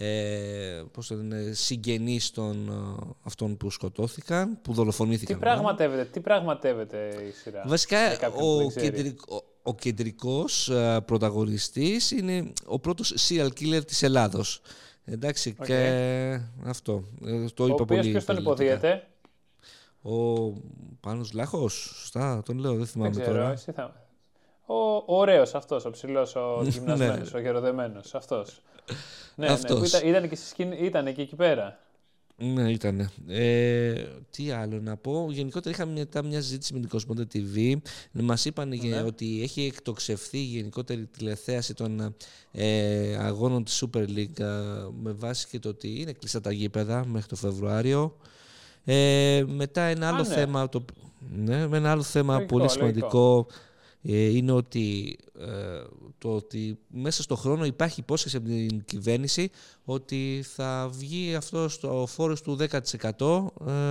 συγγενείς των αυτών που σκοτώθηκαν, που δολοφονήθηκαν. Τι πραγματεύεται η σειρά? Βασικά ο κεντρικός πρωταγωνιστής είναι ο πρώτος serial killer της Ελλάδος. Εντάξει, και αυτό. Το είπα πολύ. Ποιος τον υποδίεται? Ο Πάνος Βλάχος, σωστά, τον λέω, δεν θυμάμαι τώρα. Εσύ ο ωραίος αυτός, ο ψηλός, ο γυμνασμένος, ο γεροδεμένος, αυτός. Ναι, αυτός. Ναι, ήταν και εκεί πέρα. Ναι, ήτανε. Τι άλλο να πω. Γενικότερα είχαμε μετά μια συζήτηση με την Κοσμοτέ TV. Μας είπαν ότι έχει εκτοξευθεί η γενικότερη τηλεθέαση των αγώνων της Super League με βάση και το ότι είναι κλειστά τα γήπεδα μέχρι το Φεβρουάριο. Μετά ένα άλλο θέμα, ένα άλλο θέμα πολύ σημαντικό είναι ότι, ότι μέσα στον χρόνο υπάρχει υπόσχεση από την κυβέρνηση ότι θα βγει αυτό ο φόρος του 10%,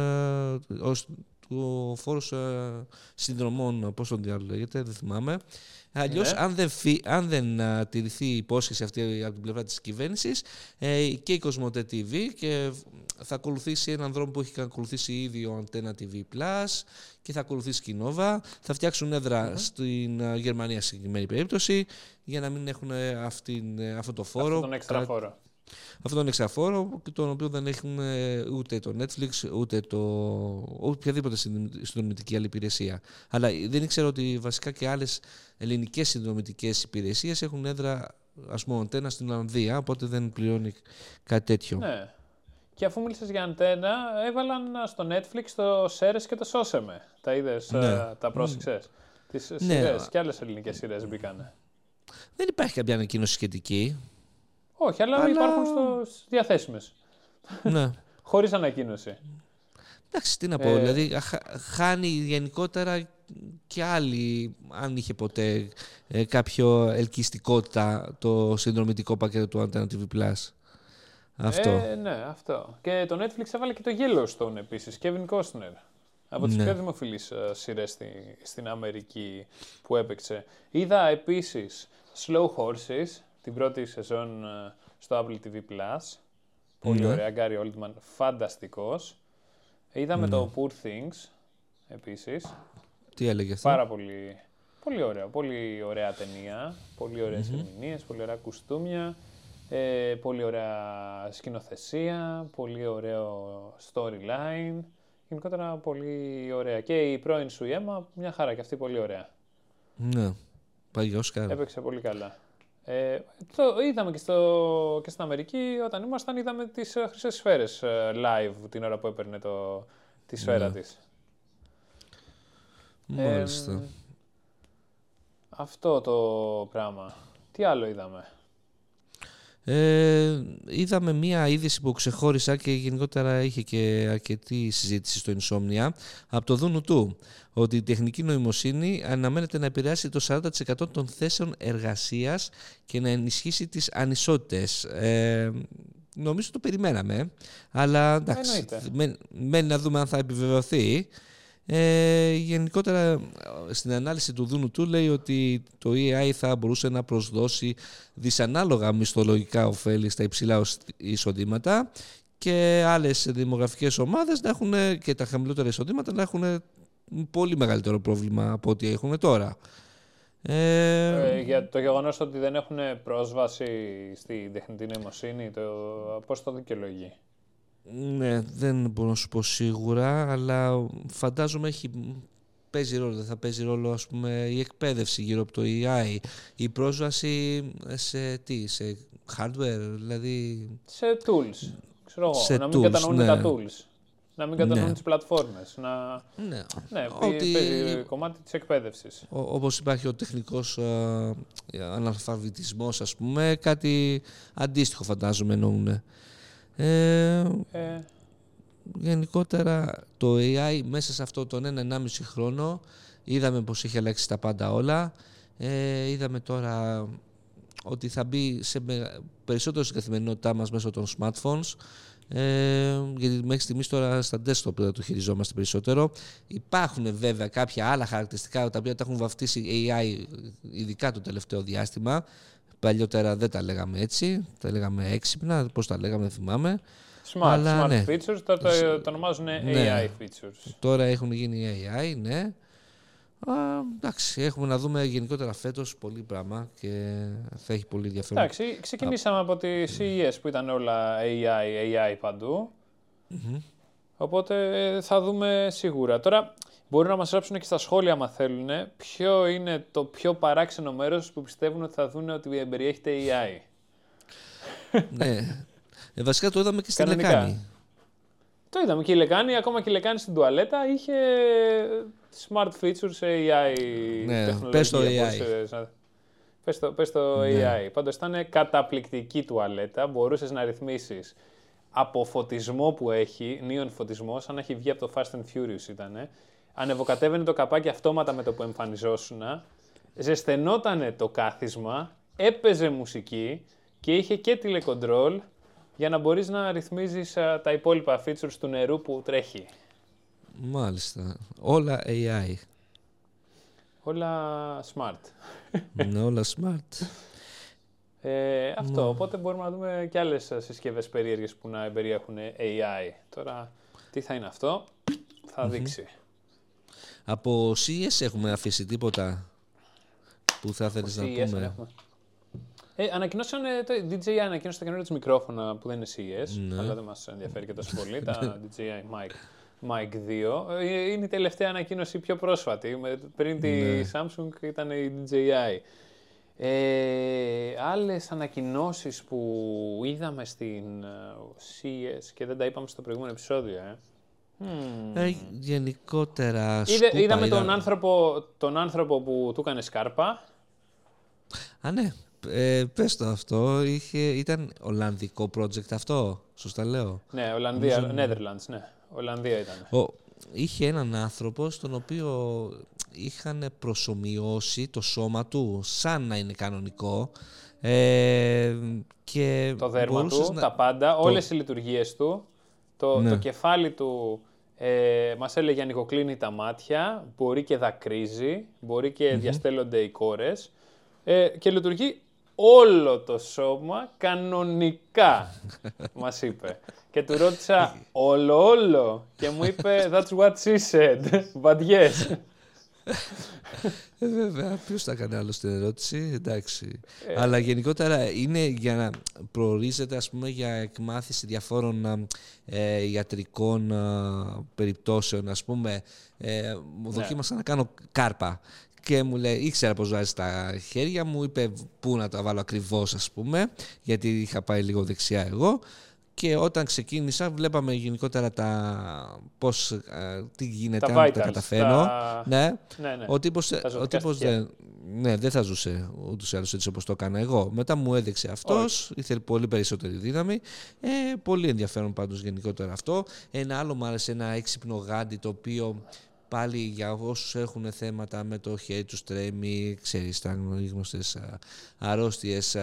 του φόρους συνδρομών, πώς τον διάλογο λέγεται, δεν θυμάμαι. Αλλιώς, αν δεν τηρηθεί η υπόσχεση αυτή από την πλευρά της κυβέρνησης, και η Κοσμοτέ TV και θα ακολουθήσει έναν δρόμο που έχει ακολουθήσει ήδη ο Antenna TV Plus και θα ακολουθήσει και η Nova. Θα φτιάξουν έδρα στην Γερμανία σε συγκεκριμένη περίπτωση για να μην έχουν αυτό το φόρο. Αυτόν τον έξτρα φόρο. Αυτόν τον εξαφόρο, τον οποίο δεν έχουν ούτε το Netflix, ούτε οποιαδήποτε συνδρομητική άλλη υπηρεσία. Αλλά δεν ήξερα ότι βασικά και άλλες ελληνικές συνδρομητικές υπηρεσίες έχουν έδρα, ας πούμε, Αντένα στην Ολλανδία, οπότε δεν πληρώνει κάτι τέτοιο. Ναι. Και αφού μίλησες για Αντένα, έβαλαν στο Netflix το Σέρες και το Σώσεμε. Τα είδες, τα πρόσεξες? Τις σειρές και άλλες ελληνικές σειρές μπήκανε. Δεν υπάρχει κάποια ανακοίνωση σχετική. Όχι, αλλά υπάρχουν διαθέσιμες. Ναι. Χωρίς ανακοίνωση. Εντάξει, τι να πω. Δηλαδή, χάνει γενικότερα και άλλοι, αν είχε ποτέ κάποιο ελκυστικότητα το συνδρομητικό πακέτο του Antenna TV Plus. Αυτό. Ναι, αυτό. Και το Netflix έβαλε και το Yellowstone επίσης, Kevin Costner. Από τις πιο δημοφιλείς σειρές στην Αμερική που έπαιξε. Είδα επίσης Slow Horses, την πρώτη σεζόν στο Apple TV Plus. Πολύ ωραία, Gary Oldman, φανταστικός. Είδαμε το Poor Things, επίσης. Τι έλεγε αυτό? Πάρα πολύ, πολύ ωραίο, πολύ ωραία ταινία, πολύ ωραίες ερμηνείες, πολύ ωραία κουστούμια, πολύ ωραία σκηνοθεσία, πολύ ωραίο storyline. Γενικότερα πολύ ωραία. Και η πρώην σου η Έμα, μια χαρά και αυτή πολύ ωραία. Ναι, πάει Όσκαρ. Έπαιξε πολύ καλά. Το είδαμε και στην Αμερική, όταν ήμασταν είδαμε τις Χρυσές Σφαίρες live την ώρα που έπαιρνε τη σφαίρα της. Μάλιστα. Αυτό το πράγμα. Τι άλλο είδαμε? Είδαμε μία είδηση που ξεχώρισα και γενικότερα είχε και αρκετή συζήτηση στο Insomnia από το Δούνου του, ότι η τεχνική νοημοσύνη αναμένεται να επηρεάσει το 40% των θέσεων εργασίας και να ενισχύσει τις ανισότητες. Νομίζω το περιμέναμε, αλλά εντάξει, μένει να δούμε αν θα επιβεβαιωθεί. Γενικότερα στην ανάλυση του Δούνου του λέει ότι το AI θα μπορούσε να προσδώσει δυσανάλογα μισθολογικά ωφέλη στα υψηλά εισοδήματα και άλλες δημογραφικές ομάδες να έχουν και τα χαμηλότερα εισοδήματα να έχουν πολύ μεγαλύτερο πρόβλημα από ό,τι έχουν τώρα. Για το γεγονός ότι δεν έχουν πρόσβαση στη τεχνητή νοημοσύνη, πώς το δικαιολογεί? Ναι, δεν μπορώ να σου πω σίγουρα, αλλά φαντάζομαι παίζει ρόλο. Δεν θα παίζει ρόλο, ας πούμε, η εκπαίδευση γύρω από το AI, η πρόσβαση σε hardware, δηλαδή... Σε tools, ξέρω εγώ, να μην κατανοούν τα tools. Να μην κατανοούν τις πλατφόρμες. Παίζει κομμάτι της εκπαίδευσης. Όπως υπάρχει ο τεχνικός αναλφαβητισμός, ας πούμε, κάτι αντίστοιχο φαντάζομαι εννοούν. Γενικότερα το AI μέσα σε αυτό τον 1-1,5 χρόνο είδαμε πως έχει αλλάξει τα πάντα όλα. Είδαμε τώρα ότι θα μπει περισσότερο στην καθημερινότητά μας μέσω των smartphones, γιατί μέχρι στιγμής τώρα στα desktop το χειριζόμαστε περισσότερο. Υπάρχουν βέβαια κάποια άλλα χαρακτηριστικά τα οποία τα έχουν βαφτίσει AI ειδικά το τελευταίο διάστημα. Παλιότερα δεν τα λέγαμε έτσι, τα λέγαμε έξυπνα, πώς τα λέγαμε δεν θυμάμαι. Smart features, τώρα το ονομάζουν AI features. Τώρα έχουν γίνει AI, ναι. Εντάξει, έχουμε να δούμε γενικότερα φέτος πολύ πράγμα και θα έχει πολύ ενδιαφέρον. Εντάξει, ξεκινήσαμε από τη CES που ήταν όλα AI παντού. Οπότε θα δούμε σίγουρα. Τώρα μπορούν να μας γράψουν και στα σχόλια άμα θέλουν ποιο είναι το πιο παράξενο μέρος που πιστεύουν ότι θα δουν ότι περιέχεται AI. Ναι. Βασικά το είδαμε και στην Λεκάνη. Το είδαμε και η Λεκάνη, ακόμα και η Λεκάνη στην τουαλέτα είχε smart features AI τεχνολογία. Πες το AI. Πες το AI. Πάντως ήταν καταπληκτική τουαλέτα, μπορούσες να ρυθμίσεις από φωτισμό που έχει, neon φωτισμό, σαν να έχει βγει από το Fast and Furious ήτανε. Ανεβοκατέβαινε το καπάκι αυτόματα με το που εμφανιζόσουνα, ζεσθενότανε το κάθισμα, έπαιζε μουσική και είχε και τηλεκοντρόλ για να μπορείς να ρυθμίζεις τα υπόλοιπα features του νερού που τρέχει. Μάλιστα. Όλα AI. Όλα smart. Ναι, όλα smart. Αυτό. Οπότε μπορούμε να δούμε και άλλες συσκευές περίεργες που να περιέχουν AI. Τώρα, τι θα είναι αυτό, θα δείξει. Από CES έχουμε αφήσει τίποτα που θα θέλεις να πούμε? Ανακοινώσαν το DJI, ανακοίνωσε τα καινούργια της μικρόφωνα που δεν είναι CES, αλλά δεν μας ενδιαφέρει και τόσο πολύ, τα DJI Mic 2. Είναι η τελευταία ανακοίνωση πιο πρόσφατη, πριν τη Samsung ήταν η DJI. Άλλες ανακοινώσεις που είδαμε στην CES και δεν τα είπαμε στο προηγούμενο επεισόδιο. Γενικότερα είδαμε τον άνθρωπο που του έκανε σκάρπα. Α, ναι. Πες το αυτό. Ήταν Ολλανδικό project αυτό. Σωστά λέω? Ναι, Ολλανδία, Netherlands, ναι. Ολλανδία ήταν. Είχε έναν άνθρωπο στον οποίο είχαν προσομοιώσει το σώμα του σαν να είναι κανονικό. Και το δέρμα του, τα πάντα, όλες οι λειτουργίες του, το κεφάλι του μας έλεγε ανοιγοκλίνει τα μάτια, μπορεί και δακρύζει, μπορεί και διαστέλλονται οι κόρες και λειτουργεί όλο το σώμα κανονικά, μας είπε. Και του ρώτησα όλο και μου είπε that's what she said, but yes. Βέβαια, ποιος θα έκανε άλλο στην ερώτηση, εντάξει. Αλλά γενικότερα είναι για να προορίζεται, ας πούμε, για εκμάθηση διαφόρων ιατρικών περιπτώσεων, ας πούμε. Δοκίμασα να κάνω κάρπα και μου λέει, ήξερα πως βάζει τα χέρια μου, είπε πού να τα βάλω ακριβώς, ας πούμε, γιατί είχα πάει λίγο δεξιά εγώ. Και όταν ξεκίνησα βλέπαμε γενικότερα τι γίνεται, αν τα καταφέρνω. Ναι. Ο τύπος δεν θα ζούσε ούτως ή άλλως έτσι όπως το έκανα εγώ. Μετά μου έδειξε αυτός, ήθελε πολύ περισσότερη δύναμη. Πολύ ενδιαφέρον πάντως γενικότερα αυτό. Ένα άλλο μου άρεσε, ένα έξυπνο γάντι, το οποίο πάλι για όσους έχουν θέματα με το χέρι τους τρέμει, ξέρεις, τα γνωστές αρρώστιες.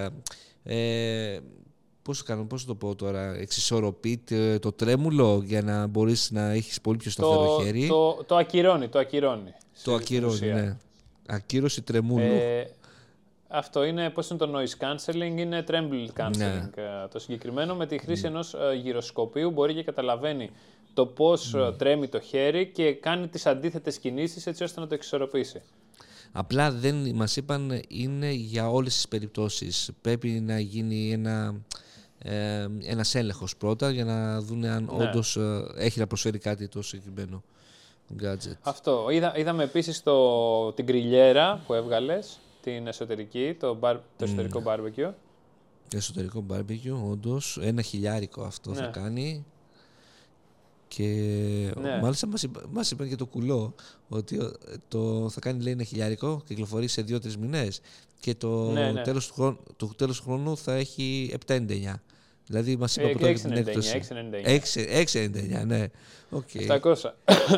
Πώς το πω τώρα, εξισορροπεί το τρέμουλο για να μπορείς να έχεις πολύ πιο σταθερό χέρι. Το ακυρώνει. Το ακυρώνει, ναι. Ακύρωση τρεμούλου. Αυτό είναι, πώς είναι το noise cancelling, είναι tremble cancelling. Το συγκεκριμένο με τη χρήση ενός γυροσκοπίου μπορεί και καταλαβαίνει το πώς τρέμει το χέρι και κάνει τις αντίθετες κινήσεις έτσι ώστε να το εξισορροπήσει. Απλά δεν μας είπαν είναι για όλες τις περιπτώσεις. Πρέπει να γίνει ένας έλεγχος πρώτα για να δουν αν όντως έχει να προσφέρει κάτι το συγκεκριμένο gadget. Αυτό. Είδαμε επίσης την γκριλιέρα που έβγαλες, την εσωτερική, το εσωτερικό barbecue. Εσωτερικό barbecue, όντως. 1.000 αυτό θα κάνει. Και μάλιστα μας είπαν και το κουλό ότι θα κάνει, λέει, 1.000, κυκλοφορεί σε 2-3 μήνες και το τέλος του χρόνου θα έχει 799. Δηλαδή μας είπα πρώτα την έκπτωση. 699, ναι. Okay. 700.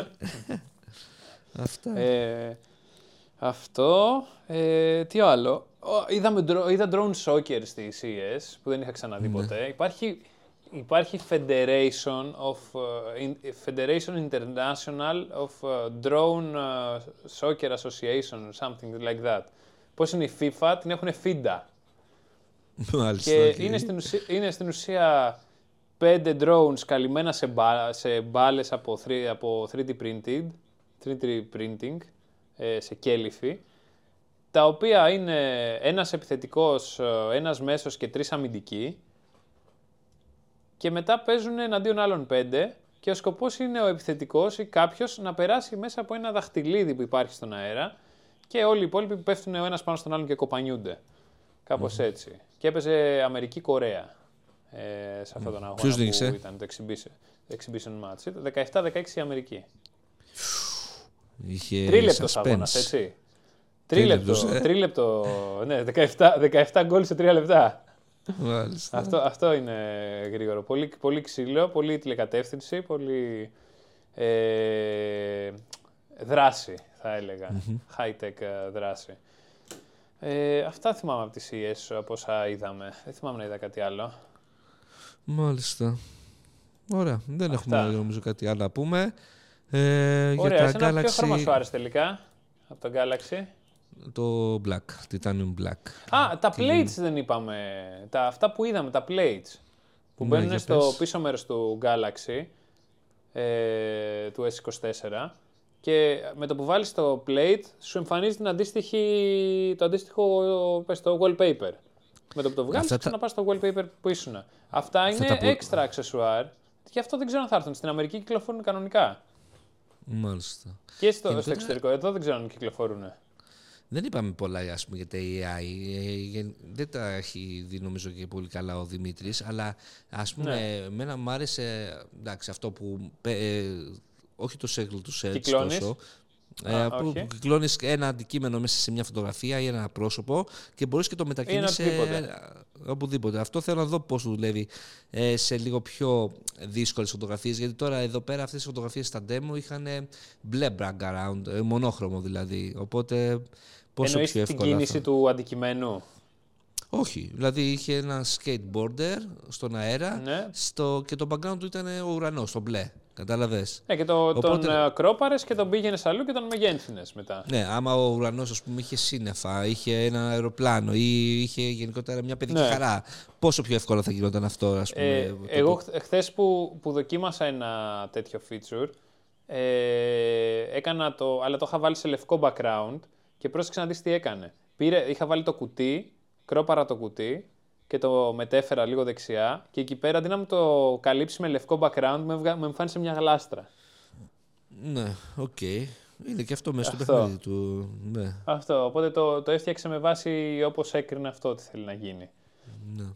Αυτά. Αυτό. Τι άλλο. Είδα drone soccer στη CES που δεν είχα ξαναδεί ποτέ. Υπάρχει Federation International of Drone Soccer Association, something like that. Πώς είναι η FIFA, την έχουν FIDA. Μάλιστα, και είναι στην ουσία 5 drones καλυμμένα σε μπάλες από 3D printing, σε κέλυφη, τα οποία είναι ένας επιθετικός, ένας μέσος και 3 αμυντικοί, και μετά παίζουν εναντίον άλλων 5 και ο σκοπός είναι ο επιθετικός ή κάποιος να περάσει μέσα από ένα δαχτυλίδι που υπάρχει στον αέρα και όλοι οι υπόλοιποι πέφτουν ο ένας πάνω στον άλλον και κοπανιούνται. Κάπως έτσι. Και έπαιζε Αμερική-Κορέα σε αυτόν τον αγώνα που ήταν το exhibition match. 17-16 η Αμερική. Τρίλεπτος αγώνας, έτσι. Τρίλεπτο. Ναι, 17 γκολ σε 3 λεπτά. Αυτό είναι γρήγορο. Πολύ ξύλο, πολύ τηλεκατεύθυνση, πολύ δράση θα έλεγα. High-tech δράση. Αυτά θυμάμαι από τις CES από όσα είδαμε. Δεν θυμάμαι να είδα κάτι άλλο. Μάλιστα. Ωραία. Δεν έχουμε νομίζω κάτι άλλο να πούμε. Ωραία. Για τα Galaxy... Ποιο χρώμα σου άρεσε τελικά από το Galaxy? Το Black, Titanium Black. Τα plates δεν είπαμε. Αυτά που είδαμε, τα plates. Που μπαίνουν στο πίσω μέρος του Galaxy, του S24. Και με το που βάλεις το plate, σου εμφανίζει το αντίστοιχο wallpaper. Με το που το βγάλεις, ξαναπάς στο wallpaper που ήσουν. Αυτά είναι extra accessoire. Γι' αυτό δεν ξέρω αν θα έρθουν. Στην Αμερική κυκλοφορούν κανονικά. Μάλιστα. Και στο εξωτερικό. Εδώ δεν ξέρω αν κυκλοφορούν. Δεν είπαμε πολλά, ας πούμε, για τα AI. Δεν τα έχει δει νομίζω και πολύ καλά ο Δημήτρης, αλλά ας πούμε, εμένα μου άρεσε αυτό που... όχι το circle to search τόσο. Που κυκλώνεις ένα αντικείμενο μέσα σε μια φωτογραφία ή ένα πρόσωπο και μπορείς και το μετακινείς οπουδήποτε. Αυτό θέλω να δω πώς δουλεύει σε λίγο πιο δύσκολες φωτογραφίες, γιατί τώρα εδώ πέρα αυτές οι φωτογραφίες στα demo είχαν μπλε background, μονόχρωμο δηλαδή, οπότε πόσο πιο εύκολα. Την κίνηση του αντικειμένου? Όχι, δηλαδή είχε ένα skateboarder στον αέρα και το background του ήταν ο ουρανός, το μπλε. Κατάλαβες. Και τον κρόπαρες και τον πήγαινες αλλού και τον μεγένθυνες μετά. Ναι, άμα ο ουρανός, ας πούμε, είχε σύννεφα, είχε ένα αεροπλάνο ή είχε γενικότερα μια παιδική χαρά, πόσο πιο εύκολα θα γινόταν αυτό, ας πούμε. Εγώ χθες που δοκίμασα ένα τέτοιο feature, έκανα αλλά το είχα βάλει σε λευκό background και πρόσεξα να δεις τι έκανε. Είχα βάλει το κουτί, κρόπαρα το κουτί και το μετέφερα λίγο δεξιά και εκεί πέρα αντί να μου το καλύψει με λευκό background με εμφάνισε μια γλάστρα. Ναι, οκ. Είναι και αυτό μέσα στο παιχνίδι του. Ναι. Αυτό, οπότε το έφτιαξε με βάση όπως έκρινε αυτό ότι θέλει να γίνει. Ναι.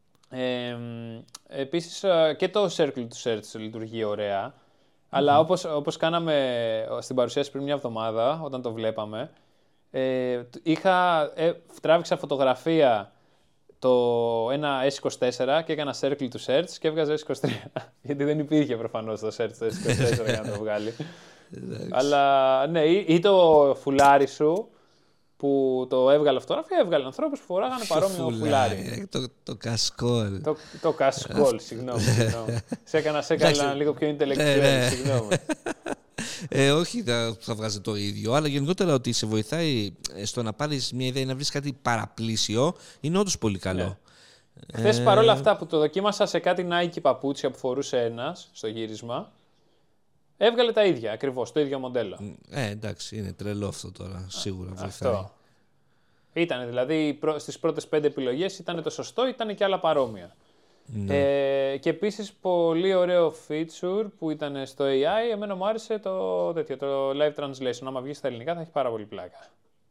Επίσης και το Circle to Search λειτουργεί ωραία, αλλά όπως κάναμε στην παρουσίαση πριν μια εβδομάδα όταν το βλέπαμε, τράβηξα φωτογραφία ένα S24 και έκανα circle to search και έβγαζε S23. Γιατί δεν υπήρχε προφανώς το search το S24 για να το βγάλει. Αλλά ναι, ή το φουλάρι σου που το έβγαλε φωτογραφία, έβγαλε ανθρώπους που φοράγανε παρόμοιο φουλάρι. Το κασκόλ. Το κασκόλ, συγγνώμη. Σε έκανα λίγο πιο intellectual, συγγνώμη. Όχι, θα βγάζει το ίδιο, αλλά γενικότερα ότι σε βοηθάει στο να πάρεις μια ιδέα ή να βρεις κάτι παραπλήσιο είναι όντως πολύ καλό. Ναι. Χθες παρόλα αυτά που το δοκίμασα σε κάτι Nike παπούτσια που φορούσε ένας στο γύρισμα, έβγαλε τα ίδια ακριβώς, το ίδιο μοντέλο. Εντάξει, είναι τρελό αυτό τώρα, σίγουρα βοηθάει. Αυτό. Ήταν δηλαδή στις πρώτες 5 επιλογές ήταν το σωστό, ήταν και άλλα παρόμοια. Ναι. Και επίσης πολύ ωραίο feature που ήταν στο AI, εμένα μου άρεσε το live translation. Άμα βγει στα ελληνικά θα έχει πάρα πολύ πλάκα.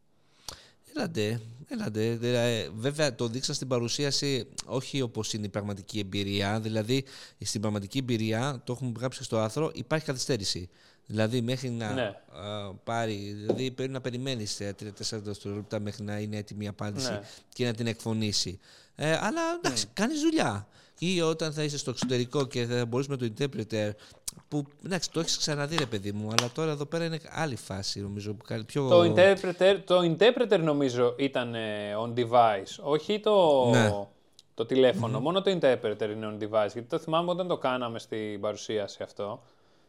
Έλατε. Βέβαια το δείξα στην παρουσίαση όχι όπως είναι η πραγματική εμπειρία. Δηλαδή στην πραγματική εμπειρία, το έχουμε γράψει και στο άρθρο, υπάρχει καθυστέρηση. Δηλαδή μέχρι να πάρει, δηλαδή πρέπει να περιμένεις 3-4 δευτερόλεπτα μέχρι να είναι έτοιμη η απάντηση και να την εκφωνήσει. Αλλά εντάξει, κάνεις δουλειά. Ή όταν θα είσαι στο εξωτερικό και θα μπορείς με το interpreter, που εντάξει, το έχεις ξαναδεί ρε παιδί μου, αλλά τώρα εδώ πέρα είναι άλλη φάση νομίζω. Πιο... Το interpreter νομίζω ήταν on device, όχι το τηλέφωνο, μόνο το interpreter είναι on device, γιατί το θυμάμαι όταν το κάναμε στην παρουσίαση αυτό.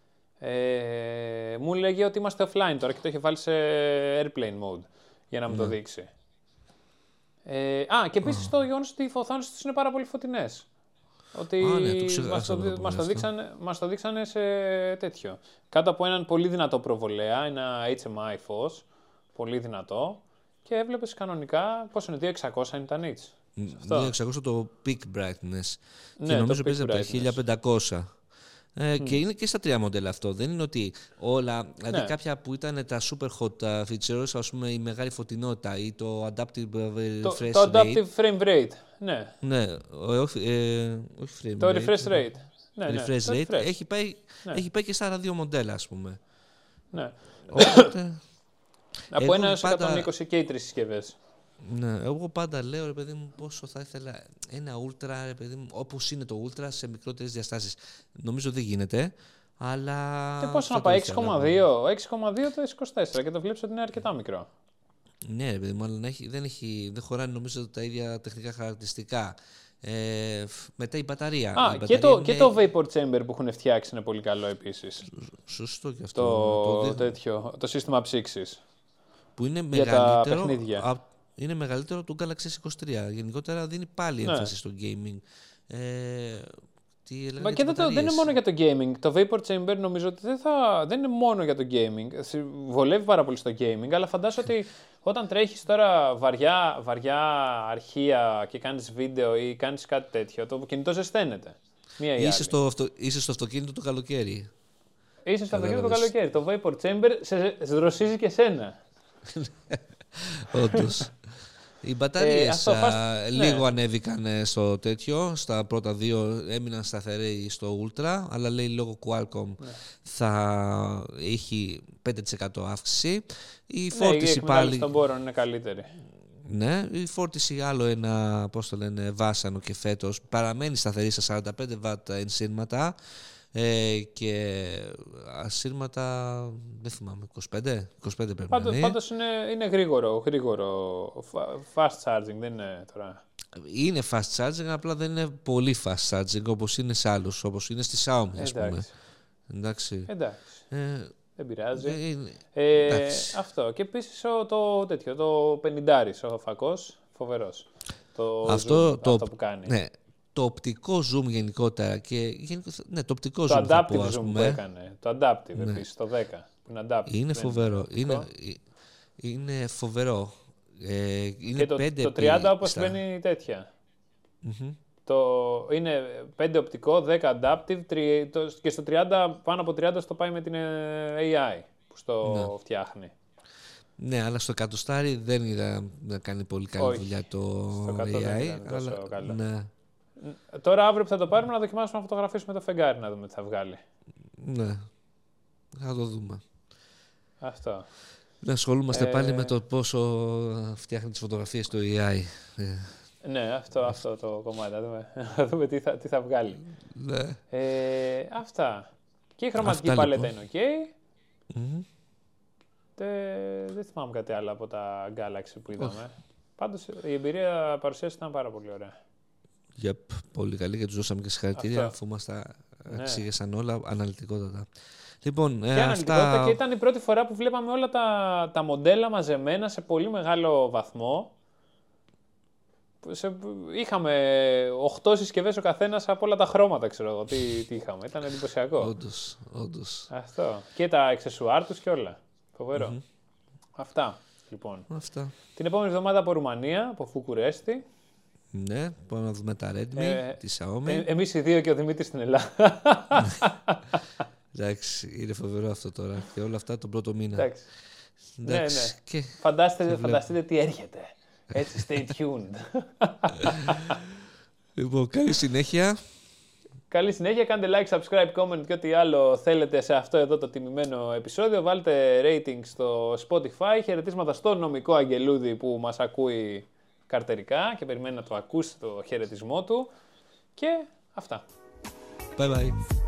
Μου λέγε ότι είμαστε offline τώρα και το είχε βάλει σε airplane mode για να μου το δείξει. Και επίσης το γεγονός ότι οι οθόνες τους είναι πάρα πολύ φωτεινές. Ότι μας το δείξανε σε τέτοιο. Κάτω από έναν πολύ δυνατό προβολέα, ένα HMI φως, πολύ δυνατό, και έβλεπες κανονικά, πόσο είναι, 2600 είναι τα nits. 2600 το peak brightness. Και νομίζω παίζει από τα 1500. Και είναι και στα 3 μοντέλα αυτό. Δεν είναι ότι όλα. Δηλαδή κάποια που ήταν τα super hot features, ας πούμε η μεγάλη φωτεινότητα ή το adaptive refresh rate. Το adaptive frame rate. Ναι. Όχι frame το rate. refresh rate. Refresh rate έχει πάει και στα άλλα 2 μοντέλα, ας πούμε. Ναι. Οπότε, από 1 έως 120 και οι 3 συσκευές. Ναι, εγώ πάντα λέω ρε παιδί μου πόσο θα ήθελα ένα Ultra, ρε παιδί μου, όπως είναι το Ultra σε μικρότερες διαστάσεις. Νομίζω δεν γίνεται, αλλά... Και πόσο να πάει, 6,2 το S24 και το βλέπεις ότι είναι αρκετά μικρό. Ναι ρε παιδί μου, αλλά δεν χωράνε νομίζω τα ίδια τεχνικά χαρακτηριστικά. Μετά η μπαταρία. Και το Vapor Chamber που έχουν φτιάξει είναι πολύ καλό επίσης. Σωστό και αυτό. Το σύστημα ψήξης. Που είναι για τα παιχνίδια. Είναι μεγαλύτερο του Galaxy S23. Γενικότερα δίνει πάλι έμφαση στο gaming. Και δεν είναι μόνο για το gaming. Το Vapor Chamber νομίζω ότι δεν είναι μόνο για το gaming. Βολεύει πάρα πολύ στο gaming, αλλά φαντάζομαι ότι όταν τρέχεις τώρα βαριά αρχεία και κάνεις βίντεο ή κάνεις κάτι τέτοιο, το κινητό ζεσταίνεται. Είσαι στο αυτοκίνητο το καλοκαίρι. Είσαι στο αυτοκίνητο το καλοκαίρι. Το Vapor Chamber σε δροσίζει και σένα. Όντως. Οι μπαταρίες λίγο ανέβηκαν στο τέτοιο, στα πρώτα 2 έμειναν σταθεροί στο Ultra, αλλά λέει λόγω Qualcomm θα έχει 5% αύξηση. Η φόρτιση πάλι των πόρων είναι καλύτερη. Ναι, η φόρτιση άλλο ένα, βάσανο και φέτος παραμένει σταθερή στα 45 W ενσύρματα. Και ασύρματα δεν θυμάμαι, 25 πρέπει να είναι. Πάντως είναι γρήγορο, fast charging, δεν είναι τώρα. Είναι fast charging, απλά δεν είναι πολύ fast charging όπως είναι σε άλλους, όπως είναι στη Xiaomi ας πούμε. Εντάξει. Δεν πειράζει. Αυτό. Και επίσης το 50 ο φακός, φοβερός. Αυτό που κάνει. Ναι. Το οπτικό zoom γενικότερα και το οπτικό zoom adaptive zoom που έκανε. Το adaptive επίσης, το 10 που είναι adaptive. Είναι φοβερό. Είναι φοβερό. Είναι και το 30 όπως μπαίνει τέτοια. Είναι 5 οπτικό, 10 adaptive και στο 30, πάνω από 30 στο πάει με την AI που στο φτιάχνει. Ναι, αλλά στο εκατοστάρι δεν είδα να κάνει πολύ καλή δουλειά το AI. Αλλά, τώρα αύριο που θα το πάρουμε να δοκιμάσουμε να φωτογραφίσουμε το φεγγάρι να δούμε τι θα βγάλει. Ναι, θα το δούμε. Αυτό. Να ασχολούμαστε πάλι με το πόσο φτιάχνει τις φωτογραφίες το AI. Ναι, αυτό το κομμάτι. Να δούμε τι θα βγάλει. Ναι. Αυτά. Και η χρωματική παλέτα είναι ok. Δεν θυμάμαι κάτι άλλο από τα Galaxy που είδαμε. Πάντως η εμπειρία παρουσίαση ήταν πάρα πολύ ωραία. Πολύ καλή και τους δώσαμε και συγχαρητήρια αφού μας τα εξήγησαν όλα αναλυτικότατα. Λοιπόν, και αναλυτικότητα, και ήταν η πρώτη φορά που βλέπαμε όλα τα μοντέλα μαζεμένα σε πολύ μεγάλο βαθμό. Είχαμε 8 συσκευές ο καθένας από όλα τα χρώματα, ξέρω εγώ τι είχαμε. Ήταν εντυπωσιακό. Όντως. Αυτό. Και τα αξεσουάρ τους και όλα. Φοβερό. Αυτά, λοιπόν. Την επόμενη εβδομάδα από Ρουμανία, από Βουκουρέστι. Ναι, πάμε να δούμε τα Redmi, τη Xiaomi. Εμείς οι δύο και ο Δημήτρης στην Ελλάδα. Εντάξει, είναι φοβερό αυτό τώρα. Και όλα αυτά τον πρώτο μήνα. Εντάξει. Ναι. Και... Φανταστείτε τι έρχεται. Έτσι, stay tuned. Λοιπόν, καλή συνέχεια. Καλή συνέχεια, κάντε like, subscribe, comment και ό,τι άλλο θέλετε σε αυτό εδώ το τιμημένο επεισόδιο. Βάλτε rating στο Spotify. Χαιρετίσματα στο νομικό Αγγελούδη που μας ακούει καρτερικά και περιμένει να το ακούσει το χαιρετισμό του. Και αυτά. Bye bye.